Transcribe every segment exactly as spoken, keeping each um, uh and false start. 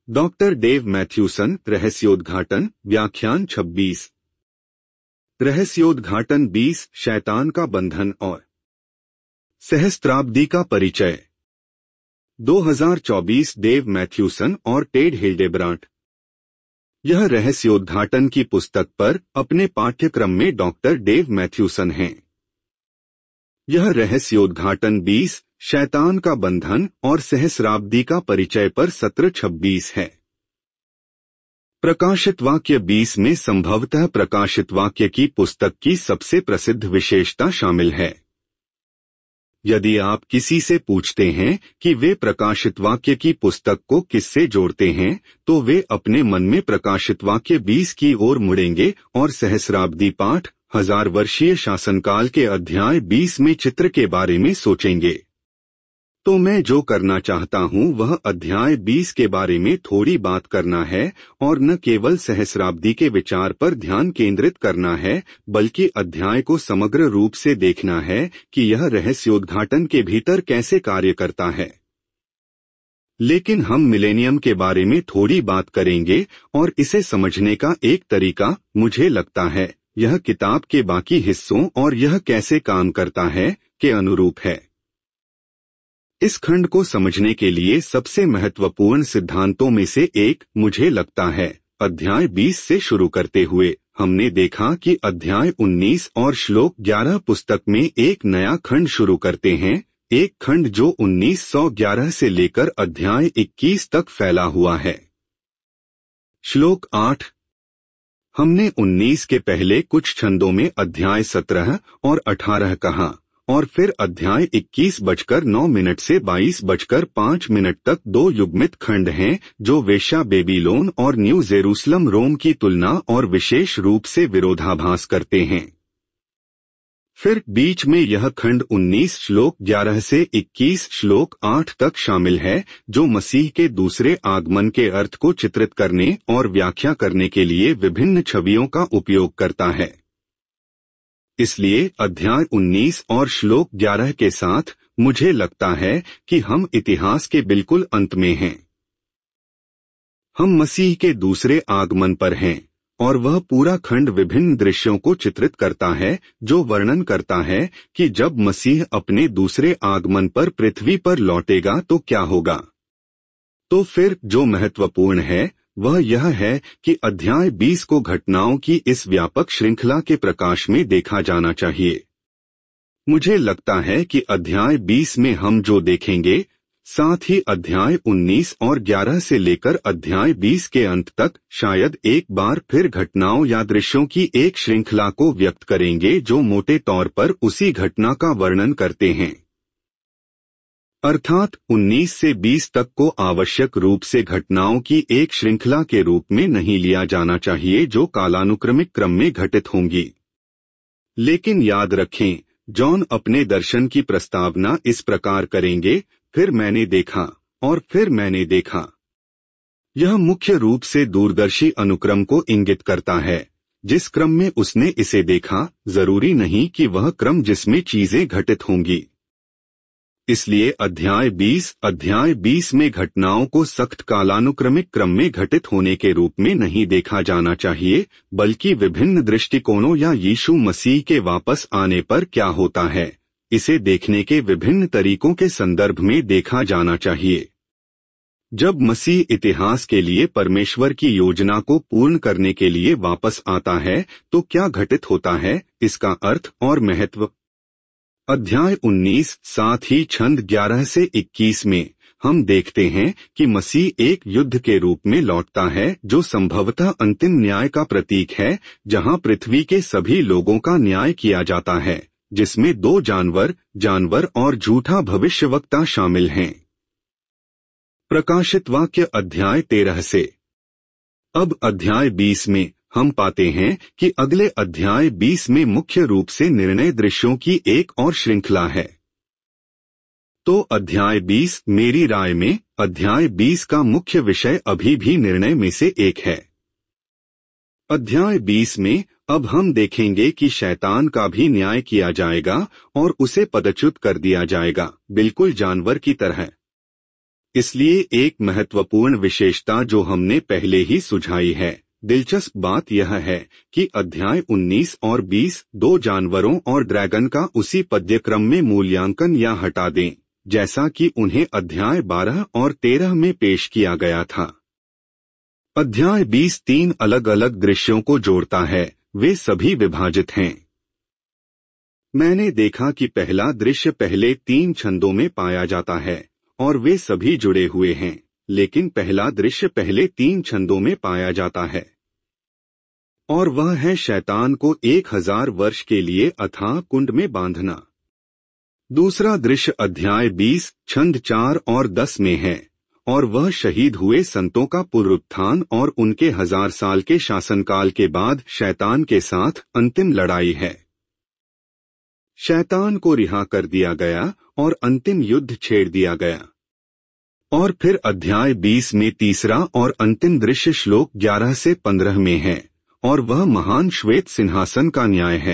Doctor Dave मैथ्यूसन, रहस्योद्घाटन, व्याख्यान छब्बीस। रहस्योद्घाटन बीस, शैतान का बंधन और सहस्त्राब्दी का परिचय। दो हज़ार चौबीस, डेव मैथ्यूसन और टेड हिल्डेब्रांट। यह रहस्योद्घाटन की पुस्तक पर अपने पाठ्यक्रम में डॉक्टर डेव मैथ्यूसन हैं। यह रहस्योद्घाटन बीस, शैतान का बंधन और सहस्राब्दी का परिचय पर सत्र छब्बीस है। प्रकाशित वाक्य बीस में संभवतः प्रकाशित वाक्य की पुस्तक की सबसे प्रसिद्ध विशेषता शामिल है। यदि आप किसी से पूछते हैं कि वे प्रकाशित वाक्य की पुस्तक को किससे जोड़ते हैं, तो वे अपने मन में प्रकाशित वाक्य बीस की ओर मुड़ेंगे और सहस्राब्दी पाठ, हजार वर्षीय शासनकाल के अध्याय बीस में चित्र के बारे में सोचेंगे। तो मैं जो करना चाहता हूं वह अध्याय बीस के बारे में थोड़ी बात करना है और न केवल सहस्राब्दी के विचार पर ध्यान केंद्रित करना है, बल्कि अध्याय को समग्र रूप से देखना है कि यह रहस्योद्घाटन के भीतर कैसे कार्य करता है। लेकिन हम मिलेनियम के बारे में थोड़ी बात करेंगे और इसे समझने का एक तरीका, मुझे लगता है, यह किताब के बाकी हिस्सों और यह कैसे काम करता है के अनुरूप है। इस खंड को समझने के लिए सबसे महत्वपूर्ण सिद्धांतों में से एक, मुझे लगता है, अध्याय बीस से शुरू करते हुए हमने देखा कि अध्याय उन्नीस और श्लोक ग्यारह पुस्तक में एक नया खंड शुरू करते हैं, एक खंड जो उन्नीस सौ ग्यारह से लेकर अध्याय इक्कीस तक फैला हुआ है। श्लोक आठ। हमने उन्नीस के पहले कुछ छंदों में अध्याय सत्रह और अठारह कहा और फिर अध्याय इक्कीस बजकर नौ मिनट से बाईस बजकर पाँच मिनट तक दो युग्मित खंड हैं जो वेश्या बेबीलोन और न्यू जेरूसलम रोम की तुलना और विशेष रूप से विरोधाभास करते हैं। फिर बीच में यह खंड उन्नीस श्लोक ग्यारह से इक्कीस श्लोक आठ तक शामिल है, जो मसीह के दूसरे आगमन के अर्थ को चित्रित करने और व्याख्या करने के लिए विभिन्न छवियों का उपयोग करता है। इसलिए अध्याय उन्नीस और श्लोक ग्यारह के साथ मुझे लगता है कि हम इतिहास के बिल्कुल अंत में हैं। हम मसीह के दूसरे आगमन पर हैं और वह पूरा खंड विभिन्न दृश्यों को चित्रित करता है जो वर्णन करता है कि जब मसीह अपने दूसरे आगमन पर पृथ्वी पर लौटेगा तो क्या होगा। तो फिर जो महत्वपूर्ण है वह यह है कि अध्याय बीस को घटनाओं की इस व्यापक श्रृंखला के प्रकाश में देखा जाना चाहिए। मुझे लगता है कि अध्याय बीस में हम जो देखेंगे, साथ ही अध्याय उन्नीस और ग्यारह से लेकर अध्याय बीस के अंत तक शायद एक बार फिर घटनाओं या दृश्यों की एक श्रृंखला को व्यक्त करेंगे जो मोटे तौर पर उसी घटना का वर्णन करते हैं। अर्थात उन्नीस से बीस तक को आवश्यक रूप से घटनाओं की एक श्रृंखला के रूप में नहीं लिया जाना चाहिए जो कालानुक्रमिक क्रम में घटित होंगी। लेकिन याद रखें, जॉन अपने दर्शन की प्रस्तावना इस प्रकार करेंगे, फिर मैंने देखा और फिर मैंने देखा। यह मुख्य रूप से दूरदर्शी अनुक्रम को इंगित करता है, जिस क्रम में उसने इसे देखा, जरूरी नहीं कि वह क्रम जिसमें चीजें घटित होंगी। इसलिए अध्याय बीस अध्याय बीस में घटनाओं को सख्त कालानुक्रमिक क्रम में घटित होने के रूप में नहीं देखा जाना चाहिए, बल्कि विभिन्न दृष्टिकोणों या यीशु मसीह के वापस आने पर क्या होता है, इसे देखने के विभिन्न तरीकों के संदर्भ में देखा जाना चाहिए। जब मसीह इतिहास के लिए परमेश्वर की योजना को पूर्ण करने के लिए वापस आता है तो क्या घटित होता है, इसका अर्थ और महत्व। अध्याय उन्नीस, साथ ही छंद ग्यारह से इक्कीस में हम देखते हैं कि मसीह एक युद्ध के रूप में लौटता है जो संभवतः अंतिम न्याय का प्रतीक है, जहां पृथ्वी के सभी लोगों का न्याय किया जाता है, जिसमें दो जानवर जानवर और झूठा भविष्यवक्ता शामिल हैं। प्रकाशित वाक्य अध्याय तेरह से। अब अध्याय बीस में हम पाते हैं कि अगले अध्याय बीस में मुख्य रूप से निर्णय दृश्यों की एक और श्रृंखला है। तो अध्याय बीस, मेरी राय में अध्याय बीस का मुख्य विषय अभी भी निर्णय में से एक है। अध्याय बीस में अब हम देखेंगे कि शैतान का भी न्याय किया जाएगा और उसे पदच्युत कर दिया जाएगा, बिल्कुल जानवर की तरह। इसलिए एक महत्वपूर्ण विशेषता जो हमने पहले ही सुझाई है, दिलचस्प बात यह है कि अध्याय उन्नीस और बीस दो जानवरों और ड्रैगन का उसी पद्यक्रम में मूल्यांकन या हटा दें, जैसा कि उन्हें अध्याय बारह और तेरह में पेश किया गया था। अध्याय बीस तीन अलग अलग दृश्यों को जोड़ता है, वे सभी विभाजित हैं। मैंने देखा कि पहला दृश्य पहले तीन छंदों में पाया जाता है और वे सभी जुड़े हुए हैं, लेकिन पहला दृश्य पहले तीन छंदों में पाया जाता है और वह है शैतान को एक हजार वर्ष के लिए अथाह कुंड में बांधना। दूसरा दृश्य अध्याय बीस छंद चार और दस में है और वह शहीद हुए संतों का पुनरुत्थान और उनके हजार साल के शासनकाल के बाद शैतान के साथ अंतिम लड़ाई है। शैतान को रिहा कर दिया गया और अंतिम युद्ध छेड़ दिया गया। और फिर अध्याय बीस में तीसरा और अंतिम दृश्य श्लोक ग्यारह से पंद्रह में है और वह महान श्वेत सिंहासन का न्याय है।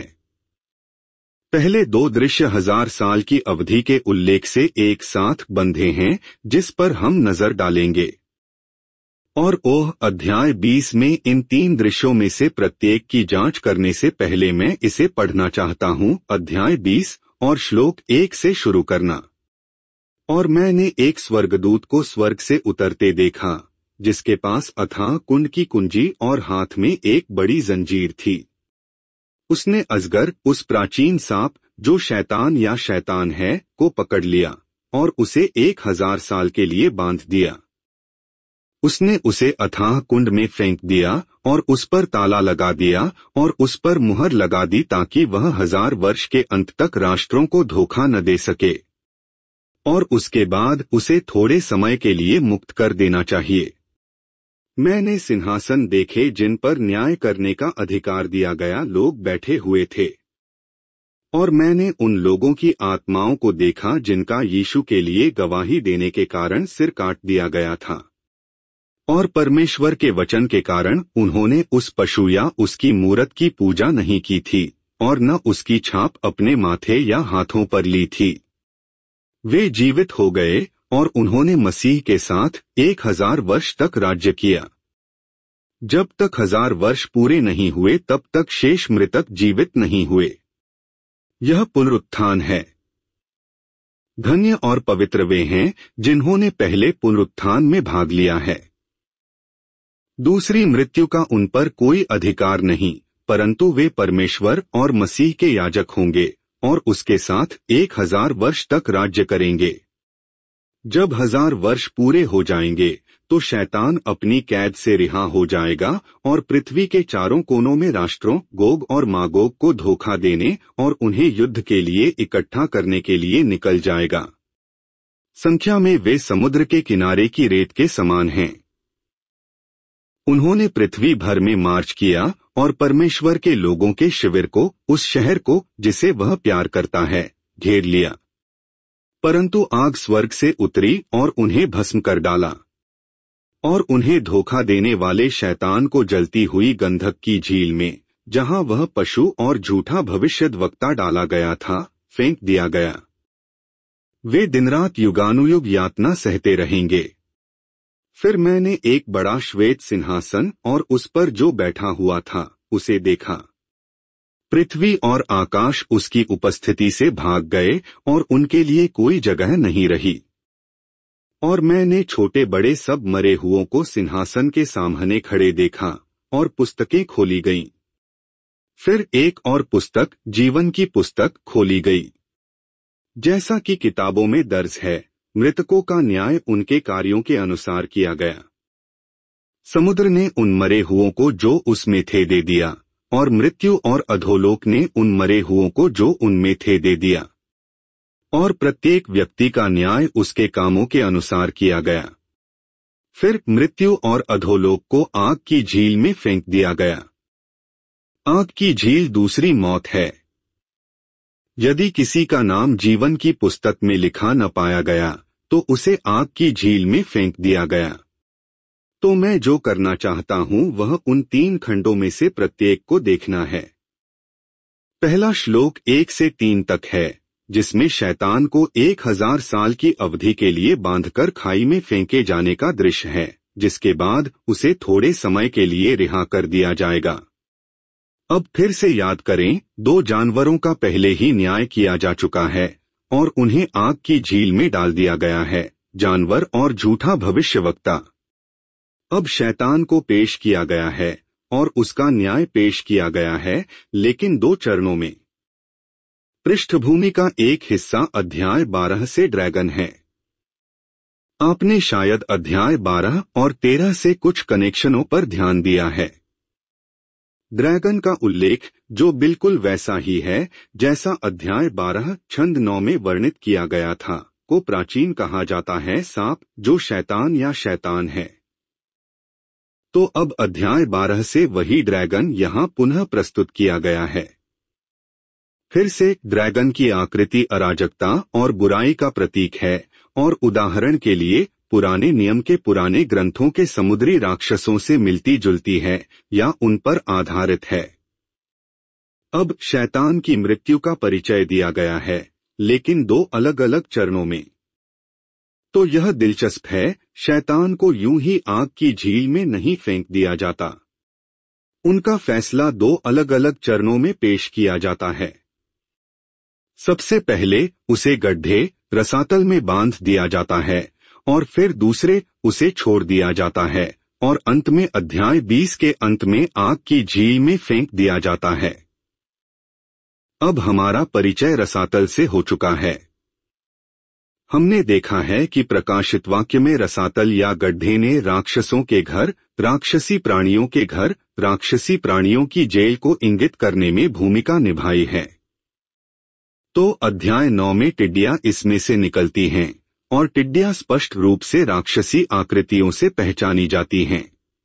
पहले दो दृश्य हजार साल की अवधि के उल्लेख से एक साथ बंधे हैं, जिस पर हम नजर डालेंगे। और ओह अध्याय बीस में इन तीन दृश्यों में से प्रत्येक की जांच करने से पहले मैं इसे पढ़ना चाहता हूँ। अध्याय बीस और श्लोक एक से शुरू करना। और मैंने एक स्वर्गदूत को स्वर्ग से उतरते देखा, जिसके पास अथाह कुंड की कुंजी और हाथ में एक बड़ी जंजीर थी। उसने अजगर, उस प्राचीन सांप जो शैतान या शैतान है, को पकड़ लिया और उसे एक हजार साल के लिए बांध दिया। उसने उसे अथाह कुंड में फेंक दिया और उस पर ताला लगा दिया और उस पर मुहर लगा दी ताकि वह हजार वर्ष के अंत तक राष्ट्रों को धोखा न दे सके। और उसके बाद उसे थोड़े समय के लिए मुक्त कर देना चाहिए। मैंने सिंहासन देखे जिन पर न्याय करने का अधिकार दिया गया लोग बैठे हुए थे। और मैंने उन लोगों की आत्माओं को देखा जिनका यीशु के लिए गवाही देने के कारण सिर काट दिया गया था और परमेश्वर के वचन के कारण उन्होंने उस पशु या उसकी मूरत की पूजा नहीं की थी और न उसकी छाप अपने माथे या हाथों पर ली थी। वे जीवित हो गए और उन्होंने मसीह के साथ एक हजार वर्ष तक राज्य किया। जब तक हजार वर्ष पूरे नहीं हुए तब तक शेष मृतक जीवित नहीं हुए। यह पुनरुत्थान है। धन्य और पवित्र वे हैं जिन्होंने पहले पुनरुत्थान में भाग लिया है। दूसरी मृत्यु का उन पर कोई अधिकार नहीं, परंतु वे परमेश्वर और मसीह के याजक होंगे और उसके साथ एक हजार वर्ष तक राज्य करेंगे। जब हजार वर्ष पूरे हो जाएंगे तो शैतान अपनी कैद से रिहा हो जाएगा और पृथ्वी के चारों कोनों में राष्ट्रों गोग और मागोग को धोखा देने और उन्हें युद्ध के लिए इकट्ठा करने के लिए निकल जाएगा। संख्या में वे समुद्र के किनारे की रेत के समान हैं। उन्होंने पृथ्वी भर में मार्च किया और परमेश्वर के लोगों के शिविर को, उस शहर को जिसे वह प्यार करता है, घेर लिया। परंतु आग स्वर्ग से उतरी और उन्हें भस्म कर डाला और उन्हें धोखा देने वाले शैतान को जलती हुई गंधक की झील में, जहां वह पशु और झूठा भविष्यद्वक्ता डाला गया था, फेंक दिया गया। वे दिनरात युगानुयुग यातना सहते रहेंगे। फिर मैंने एक बड़ा श्वेत सिंहासन और उस पर जो बैठा हुआ था उसे देखा। पृथ्वी और आकाश उसकी उपस्थिति से भाग गए और उनके लिए कोई जगह नहीं रही। और मैंने छोटे बड़े सब मरे हुओं को सिंहासन के सामने खड़े देखा और पुस्तकें खोली गईं। फिर एक और पुस्तक, जीवन की पुस्तक, खोली गई। जैसा कि किताबों में दर्ज है, मृतकों का न्याय उनके कार्यों के अनुसार किया गया। समुद्र ने उन मरे हुओं को जो उसमें थे दे दिया और मृत्यु और अधोलोक ने उन मरे हुओं को जो उनमें थे दे दिया। और प्रत्येक व्यक्ति का न्याय उसके कामों के अनुसार किया गया। फिर मृत्यु और अधोलोक को आग की झील में फेंक दिया गया। आग की झील दूसरी मौत है। यदि किसी का नाम जीवन की पुस्तक में लिखा न पाया गया तो उसे आग की झील में फेंक दिया गया। तो मैं जो करना चाहता हूं वह उन तीन खंडों में से प्रत्येक को देखना है। पहला श्लोक एक से तीन तक है, जिसमें शैतान को एक हजार साल की अवधि के लिए बांधकर खाई में फेंके जाने का दृश्य है, जिसके बाद उसे थोड़े समय के लिए रिहा कर दिया जाएगा। अब फिर से याद करें, दो जानवरों का पहले ही न्याय किया जा चुका है और उन्हें आग की झील में डाल दिया गया है, जानवर और झूठा भविष्यवक्ता। अब शैतान को पेश किया गया है और उसका न्याय पेश किया गया है, लेकिन दो चरणों में। पृष्ठभूमि का एक हिस्सा अध्याय बारह से ड्रैगन है। आपने शायद अध्याय बारह और तेरह से कुछ कनेक्शनों पर ध्यान दिया है। ड्रैगन का उल्लेख, जो बिल्कुल वैसा ही है जैसा अध्याय बारह छंद नौ में वर्णित किया गया था, को प्राचीन कहा जाता है सांप, जो शैतान या शैतान है। तो अब अध्याय बारह से वही ड्रैगन यहाँ पुनः प्रस्तुत किया गया है। फिर से ड्रैगन की आकृति अराजकता और बुराई का प्रतीक है और उदाहरण के लिए पुराने नियम के पुराने ग्रंथों के समुद्री राक्षसों से मिलती जुलती है या उन पर आधारित है। अब शैतान की मृत्यु का परिचय दिया गया है, लेकिन दो अलग अलग चरणों में। तो यह दिलचस्प है, शैतान को यूं ही आग की झील में नहीं फेंक दिया जाता। उनका फैसला दो अलग अलग चरणों में पेश किया जाता है। सबसे पहले उसे गड्ढे रसातल में बांध दिया जाता है और फिर दूसरे उसे छोड़ दिया जाता है और अंत में अध्याय बीस के अंत में आग की झील में फेंक दिया जाता है। अब हमारा परिचय रसातल से हो चुका है। हमने देखा है कि प्रकाशित वाक्य में रसातल या गड्ढे ने राक्षसों के घर, राक्षसी प्राणियों के घर, राक्षसी प्राणियों की जेल को इंगित करने में भूमिका निभाई है। तो अध्याय नौ में टिड्डियां इसमें से निकलती हैं और टिड्डियां स्पष्ट रूप से राक्षसी आकृतियों से पहचानी जाती हैं।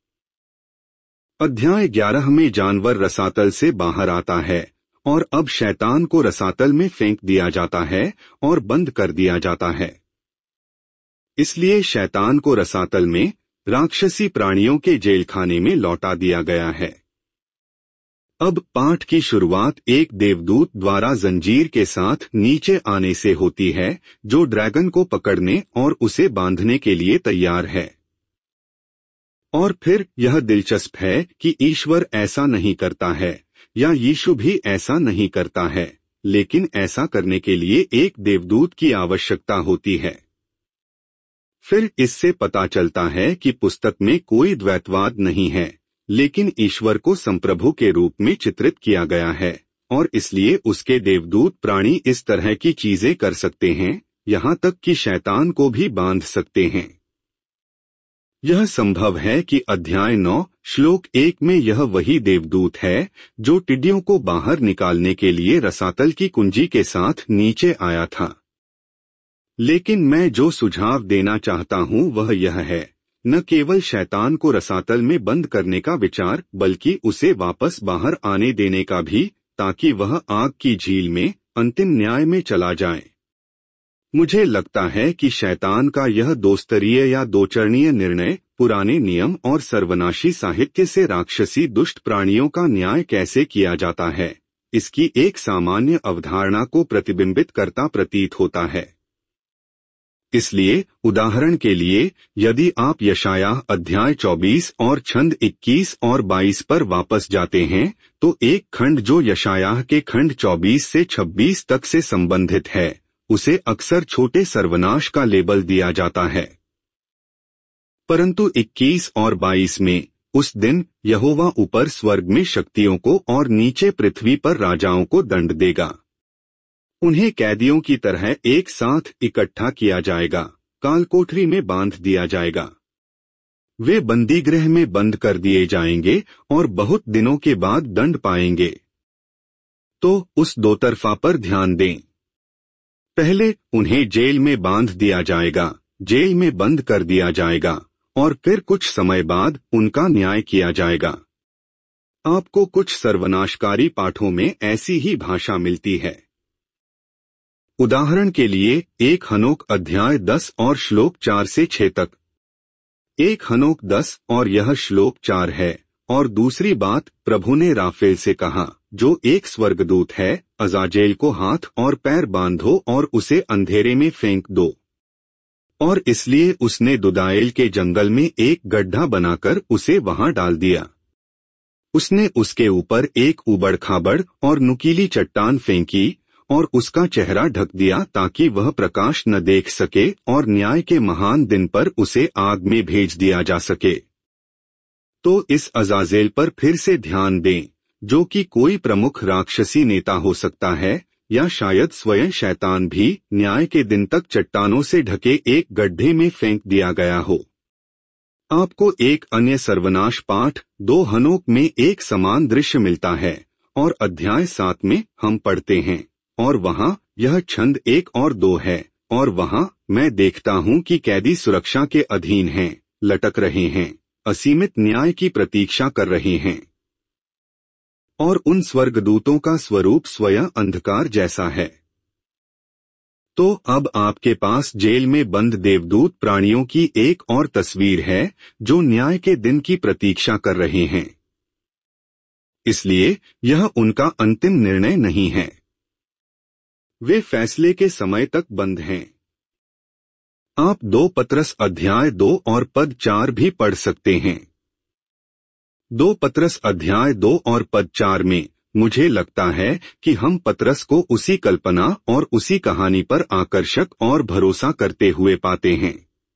अध्याय ग्यारह में जानवर रसातल से बाहर आता है और अब शैतान को रसातल में फेंक दिया जाता है और बंद कर दिया जाता है। इसलिए शैतान को रसातल में राक्षसी प्राणियों के जेलखाने में लौटा दिया गया है। अब पाठ की शुरुआत एक देवदूत द्वारा जंजीर के साथ नीचे आने से होती है, जो ड्रैगन को पकड़ने और उसे बांधने के लिए तैयार है। और फिर यह दिलचस्प है कि ईश्वर ऐसा नहीं करता है या यीशु भी ऐसा नहीं करता है, लेकिन ऐसा करने के लिए एक देवदूत की आवश्यकता होती है। फिर इससे पता चलता है कि पुस्तक में कोई द्वैतवाद नहीं है, लेकिन ईश्वर को संप्रभु के रूप में चित्रित किया गया है और इसलिए उसके देवदूत प्राणी इस तरह की चीजें कर सकते हैं, यहाँ तक कि शैतान को भी बांध सकते हैं। यह संभव है कि अध्याय नौ श्लोक एक में यह वही देवदूत है जो टिड्डियों को बाहर निकालने के लिए रसातल की कुंजी के साथ नीचे आया था। लेकिन मैं जो सुझाव देना चाहता हूँ वह यह है, न केवल शैतान को रसातल में बंद करने का विचार, बल्कि उसे वापस बाहर आने देने का भी, ताकि वह आग की झील में अंतिम न्याय में चला जाए। मुझे लगता है कि शैतान का यह दोस्तरीय या दोचरणीय निर्णय पुराने नियम और सर्वनाशी साहित्य से राक्षसी दुष्ट प्राणियों का न्याय कैसे किया जाता है, इसकी एक सामान्य अवधारणा को प्रतिबिंबित करता प्रतीत होता है। इसलिए उदाहरण के लिए, यदि आप यशायाह अध्याय चौबीस और छंद इक्कीस और बाईस पर वापस जाते हैं, तो एक खंड जो यशायाह के खंड चौबीस से छब्बीस तक से संबंधित है, उसे अक्सर छोटे सर्वनाश का लेबल दिया जाता है। परंतु इक्कीस और बाईस में, उस दिन यहोवा ऊपर स्वर्ग में शक्तियों को और नीचे पृथ्वी पर राजाओं को दंड देगा। उन्हें कैदियों की तरह एक साथ इकट्ठा किया जाएगा, कालकोठरी में बांध दिया जाएगा। वे बंदीगृह में बंद कर दिए जाएंगे और बहुत दिनों के बाद दंड पाएंगे। तो उस दो तरफा पर ध्यान दें। पहले उन्हें जेल में बांध दिया जाएगा, जेल में बंद कर दिया जाएगा और फिर कुछ समय बाद उनका न्याय किया जाएगा। आपको कुछ सर्वनाशकारी पाठों में ऐसी ही भाषा मिलती है। उदाहरण के लिए, एक हनोक अध्याय दस और श्लोक चार से छह तक। एक हनोक दस और यह श्लोक चार है। और दूसरी बात, प्रभु ने राफेल से कहा, जो एक स्वर्गदूत है, अजाजेल को हाथ और पैर बांधो और उसे अंधेरे में फेंक दो। और इसलिए उसने दुदाएल के जंगल में एक गड्ढा बनाकर उसे वहां डाल दिया। उसने उसके ऊपर एक उबड़ खाबड़ और नुकीली चट्टान फेंकी और उसका चेहरा ढक दिया ताकि वह प्रकाश न देख सके और न्याय के महान दिन पर उसे आग में भेज दिया जा सके। तो इस अजाजेल पर फिर से ध्यान दें, जो कि कोई प्रमुख राक्षसी नेता हो सकता है या शायद स्वयं शैतान भी न्याय के दिन तक चट्टानों से ढके एक गड्ढे में फेंक दिया गया हो। आपको एक अन्य सर्वनाश पाठ दो हनोक में एक समान दृश्य मिलता है और अध्याय सात में हम पढ़ते हैं, और वहां यह छंद एक और दो है, और वहां मैं देखता हूं कि कैदी सुरक्षा के अधीन हैं, लटक रहे हैं, असीमित न्याय की प्रतीक्षा कर रहे हैं। और उन स्वर्गदूतों का स्वरूप स्वयं अंधकार जैसा है। तो अब आपके पास जेल में बंद देवदूत प्राणियों की एक और तस्वीर है जो न्याय के दिन की प्रतीक्षा कर रहे हैं। इसलिए यह उनका अंतिम निर्णय नहीं है, वे फैसले के समय तक बंद हैं। आप दो पत्रस अध्याय दो और पद चार भी पढ़ सकते हैं। दो पत्रस अध्याय दो और पद चार में मुझे लगता है कि हम पत्रस को उसी कल्पना और उसी कहानी पर आकर्षक और भरोसा करते हुए पाते हैं।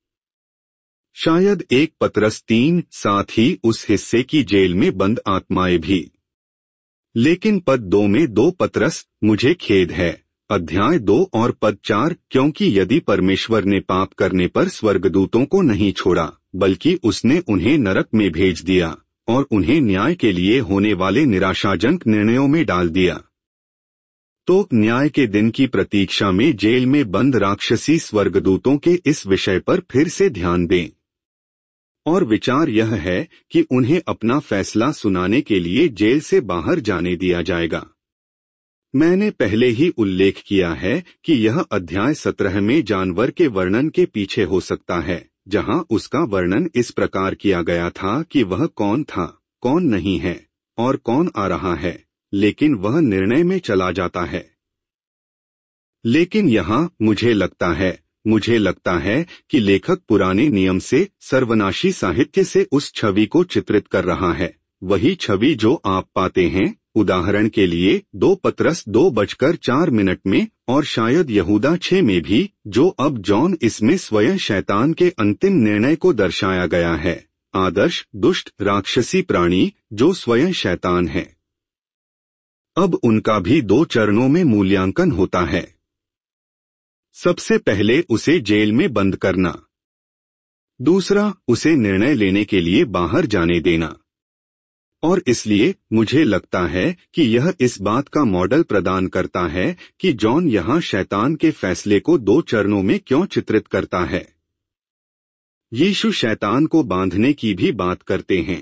शायद एक पत्रस तीन साथ ही उस हिस्से की जेल में बंद आत्माएं भी। लेकिन पद दो में दो पत्रस, मुझे खेद है, अध्याय दो और पद चार, क्योंकि यदि परमेश्वर ने पाप करने पर स्वर्गदूतों को नहीं छोड़ा बल्कि उसने उन्हें नरक में भेज दिया और उन्हें न्याय के लिए होने वाले निराशाजनक निर्णयों में डाल दिया, तो न्याय के दिन की प्रतीक्षा में जेल में बंद राक्षसी स्वर्गदूतों के इस विषय पर फिर से ध्यान दें। और विचार यह है कि उन्हें अपना फैसला सुनाने के लिए जेल से बाहर जाने दिया जाएगा। मैंने पहले ही उल्लेख किया है कि यह अध्याय सत्रह में जानवर के वर्णन के पीछे हो सकता है, जहां उसका वर्णन इस प्रकार किया गया था कि वह कौन था, कौन नहीं है और कौन आ रहा है, लेकिन वह निर्णय में चला जाता है। लेकिन यहाँ मुझे लगता है मुझे लगता है कि लेखक पुराने नियम से सर्वनाशी साहित्य से उस छवि को चित्रित कर रहा है, वही छवि जो आप पाते हैं उदाहरण के लिए दो पत्रस दो बजकर चार मिनट में और शायद यहूदा छह में भी, जो अब जॉन इसमें स्वयं शैतान के अंतिम निर्णय को दर्शाया गया है, आदर्श दुष्ट राक्षसी प्राणी जो स्वयं शैतान है। अब उनका भी दो चरणों में मूल्यांकन होता है। सबसे पहले उसे जेल में बंद करना, दूसरा उसे निर्णय लेने के लिए बाहर जाने देना। और इसलिए मुझे लगता है कि यह इस बात का मॉडल प्रदान करता है कि जॉन यहाँ शैतान के फैसले को दो चरणों में क्यों चित्रित करता है। यीशु शैतान को बांधने की भी बात करते हैं।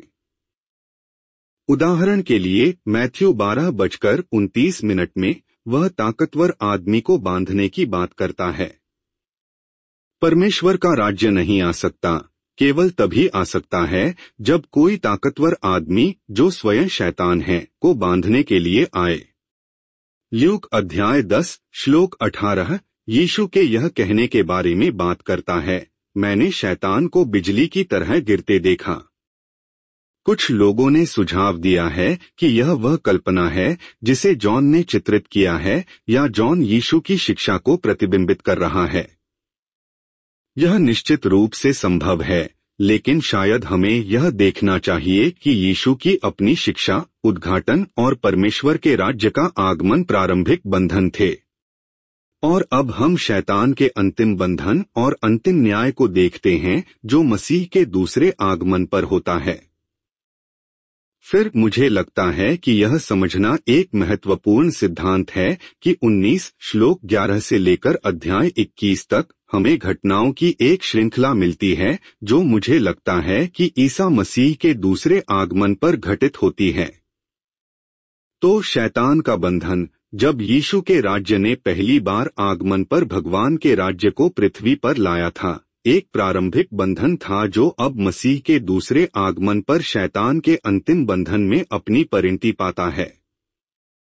उदाहरण के लिए मैथ्यू बारह बजकर उनतीस मिनट में वह ताकतवर आदमी को बांधने की बात करता है। परमेश्वर का राज्य नहीं आ सकता, केवल तभी आ सकता है जब कोई ताकतवर आदमी जो स्वयं शैतान है को बांधने के लिए आए। ल्यूक अध्याय दस श्लोक अठारह यीशु के यह कहने के बारे में बात करता है, मैंने शैतान को बिजली की तरह गिरते देखा। कुछ लोगों ने सुझाव दिया है कि यह वह कल्पना है जिसे जॉन ने चित्रित किया है या जॉन यीशु की शिक्षा को प्रतिबिंबित कर रहा है। यह निश्चित रूप से संभव है, लेकिन शायद हमें यह देखना चाहिए कि यीशु की अपनी शिक्षा, उद्घाटन और परमेश्वर के राज्य का आगमन प्रारंभिक बंधन थे। और अब हम शैतान के अंतिम बंधन और अंतिम न्याय को देखते हैं जो मसीह के दूसरे आगमन पर होता है। फिर मुझे लगता है कि यह समझना एक महत्वपूर्ण सिद्धांत है कि उन्नीस श्लोक ग्यारह से लेकर अध्याय इक्कीस तक हमें घटनाओं की एक श्रृंखला मिलती है जो मुझे लगता है कि ईसा मसीह के दूसरे आगमन पर घटित होती है। तो शैतान का बंधन, जब यीशु के राज्य ने पहली बार आगमन पर भगवान के राज्य को पृथ्वी पर लाया था, एक प्रारंभिक बंधन था जो अब मसीह के दूसरे आगमन पर शैतान के अंतिम बंधन में अपनी परिणति पाता है।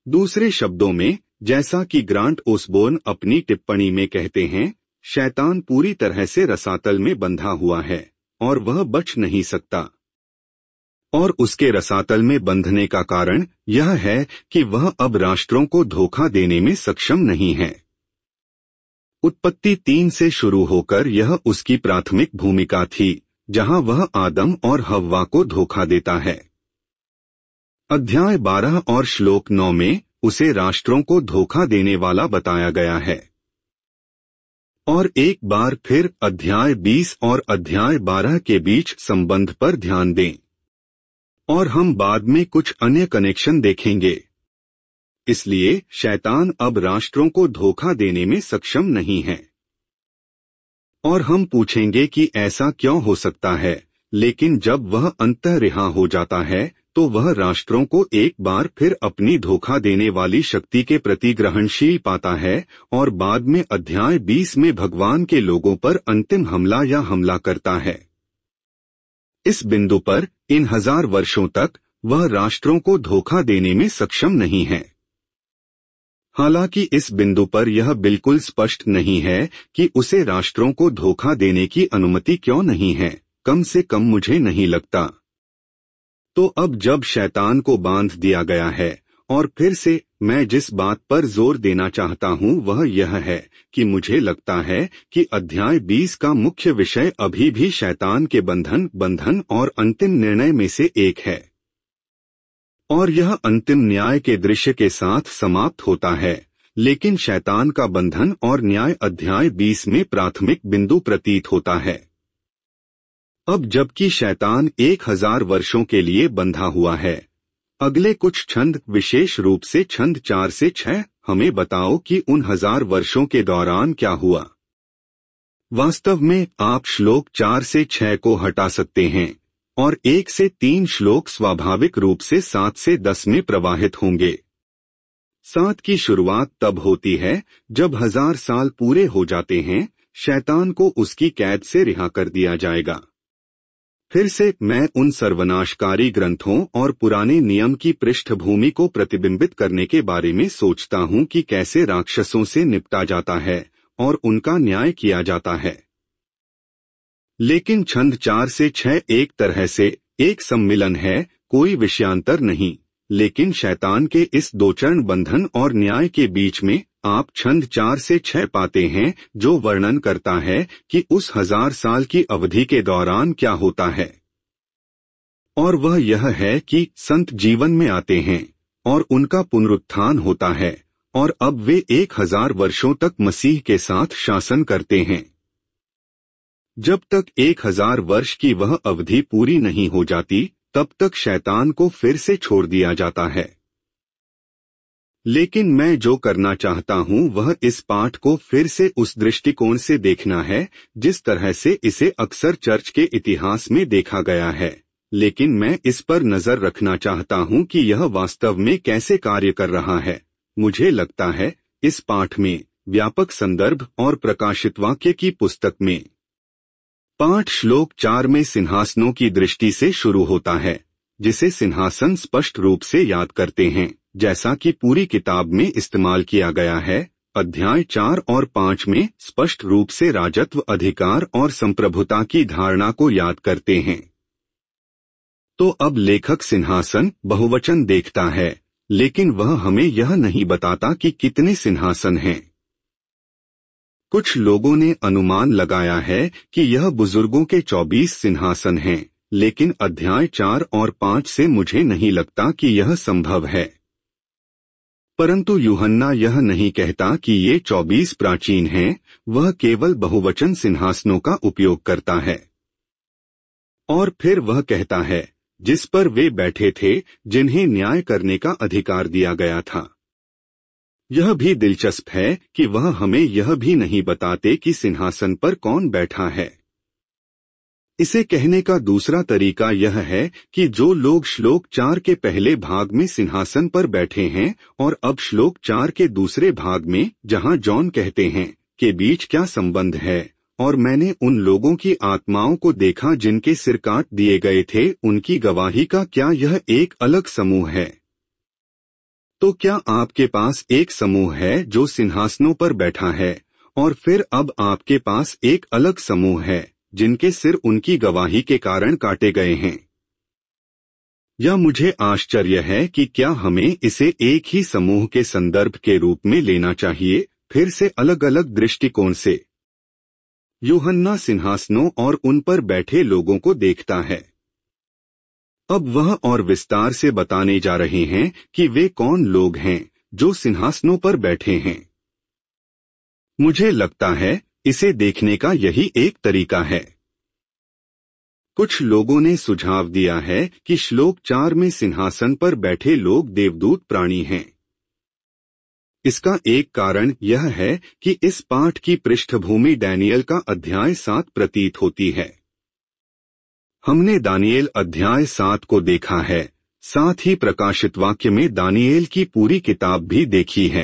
दूसरे शब्दों में, जैसा कि ग्रांट ओसबोर्न अपनी टिप्पणी में कहते हैं, शैतान पूरी तरह से रसातल में बंधा हुआ है और वह बच नहीं सकता। और उसके रसातल में बंधने का कारण यह है कि वह अब राष्ट्रों को धोखा देने में सक्षम नहीं है। उत्पत्ति तीन से शुरू होकर यह उसकी प्राथमिक भूमिका थी, जहां वह आदम और हव्वा को धोखा देता है। अध्याय बारह और श्लोक नौ में उसे राष्ट्रों को धोखा देने वाला बताया गया है। और एक बार फिर अध्याय बीस और अध्याय बारह के बीच संबंध पर ध्यान दें, और हम बाद में कुछ अन्य कनेक्शन देखेंगे। इसलिए शैतान अब राष्ट्रों को धोखा देने में सक्षम नहीं है। और हम पूछेंगे कि ऐसा क्यों हो सकता है, लेकिन जब वह अंततः रिहा हो जाता है तो वह राष्ट्रों को एक बार फिर अपनी धोखा देने वाली शक्ति के प्रति ग्रहणशील पाता है और बाद में अध्याय बीस में भगवान के लोगों पर अंतिम हमला या हमला करता है। इस बिंदु पर इन हजार वर्षों तक वह राष्ट्रों को धोखा देने में सक्षम नहीं है। हालांकि इस बिंदु पर यह बिल्कुल स्पष्ट नहीं है कि उसे राष्ट्रों को धोखा देने की अनुमति क्यों नहीं है, कम से कम मुझे नहीं लगता। तो अब जब शैतान को बांध दिया गया है, और फिर से मैं जिस बात पर जोर देना चाहता हूं वह यह है कि मुझे लगता है कि अध्याय बीस का मुख्य विषय अभी भी शैतान के बंधन बंधन और अंतिम निर्णय में से एक है। और यह अंतिम न्याय के दृश्य के साथ समाप्त होता है, लेकिन शैतान का बंधन और न्याय अध्याय बीस में प्राथमिक बिंदु प्रतीत होता है। अब जबकि शैतान एक हजार वर्षों के लिए बंधा हुआ है, अगले कुछ छंद, विशेष रूप से छंद चार से छह, हमें बताओ कि उन हजार वर्षों के दौरान क्या हुआ। वास्तव में आप श्लोक चार से छह को हटा सकते हैं और एक से तीन श्लोक स्वाभाविक रूप से सात से दस में प्रवाहित होंगे। सात की शुरुआत तब होती है जब हजार साल पूरे हो जाते हैं, शैतान को उसकी कैद से रिहा कर दिया जाएगा। फिर से मैं उन सर्वनाशकारी ग्रंथों और पुराने नियम की पृष्ठभूमि को प्रतिबिंबित करने के बारे में सोचता हूं कि कैसे राक्षसों से निपटा जाता है और उनका न्याय किया जाता है। लेकिन छंद चार से छह एक तरह से एक सम्मिलन है, कोई विषयांतर नहीं, लेकिन शैतान के इस दो चरण बंधन और न्याय के बीच में आप छंद चार से छह पाते हैं, जो वर्णन करता है कि उस हजार साल की अवधि के दौरान क्या होता है। और वह यह है कि संत जीवन में आते हैं और उनका पुनरुत्थान होता है, और अब वे एक हजार वर्षों तक मसीह के साथ शासन करते हैं। जब तक एक हजार वर्ष की वह अवधि पूरी नहीं हो जाती, तब तक शैतान को फिर से छोड़ दिया जाता है। लेकिन मैं जो करना चाहता हूं वह इस पाठ को फिर से उस दृष्टिकोण से देखना है जिस तरह से इसे अक्सर चर्च के इतिहास में देखा गया है, लेकिन मैं इस पर नजर रखना चाहता हूं कि यह वास्तव में कैसे कार्य कर रहा है। मुझे लगता है इस पाठ में व्यापक संदर्भ और प्रकाशित वाक्य की पुस्तक में पाठ श्लोक चार में सिंहासनों की दृष्टि से शुरू होता है, जिसे सिंहासन स्पष्ट रूप से याद करते हैं, जैसा कि पूरी किताब में इस्तेमाल किया गया है। अध्याय चार और पाँच में स्पष्ट रूप से राजत्व, अधिकार और संप्रभुता की धारणा को याद करते हैं। तो अब लेखक सिंहासन बहुवचन देखता है, लेकिन वह हमें यह नहीं बताता कि कितने सिंहासन हैं। कुछ लोगों ने अनुमान लगाया है कि यह बुजुर्गों के चौबीस सिंहासन हैं, लेकिन अध्याय चार और पाँच से मुझे नहीं लगता कि यह संभव है। परंतु यूहन्ना यह नहीं कहता कि ये चौबीस प्राचीन हैं, वह केवल बहुवचन सिंहासनों का उपयोग करता है। और फिर वह कहता है, जिस पर वे बैठे थे, जिन्हें न्याय करने का अधिकार दिया गया था। यह भी दिलचस्प है कि वह हमें यह भी नहीं बताते कि सिंहासन पर कौन बैठा है। इसे कहने का दूसरा तरीका यह है कि जो लोग श्लोक चार के पहले भाग में सिंहासन पर बैठे हैं और अब श्लोक चार के दूसरे भाग में, जहां जॉन कहते हैं, के बीच क्या संबंध है, और मैंने उन लोगों की आत्माओं को देखा जिनके सिर काट दिए गए थे, उनकी गवाही का क्या यह एक अलग समूह है। तो क्या आपके पास एक समूह है जो सिंहासनों पर बैठा है, और फिर अब आपके पास एक अलग समूह है जिनके सिर उनकी गवाही के कारण काटे गए हैं? यह मुझे आश्चर्य है कि क्या हमें इसे एक ही समूह के संदर्भ के रूप में लेना चाहिए, फिर से अलग अलग दृष्टिकोण से। यूहन्ना सिंहासनों और उन पर बैठे लोगों को देखता है। अब वह और विस्तार से बताने जा रहे हैं कि वे कौन लोग हैं जो सिंहासनों पर बैठे हैं। मुझे लगता है इसे देखने का यही एक तरीका है। कुछ लोगों ने सुझाव दिया है कि श्लोक चार में सिंहासन पर बैठे लोग देवदूत प्राणी हैं। इसका एक कारण यह है कि इस पाठ की पृष्ठभूमि दानियेल का अध्याय सात प्रतीत होती है। हमने दानियेल अध्याय सात को देखा है, साथ ही प्रकाशित वाक्य में दानियेल की पूरी किताब भी देखी है।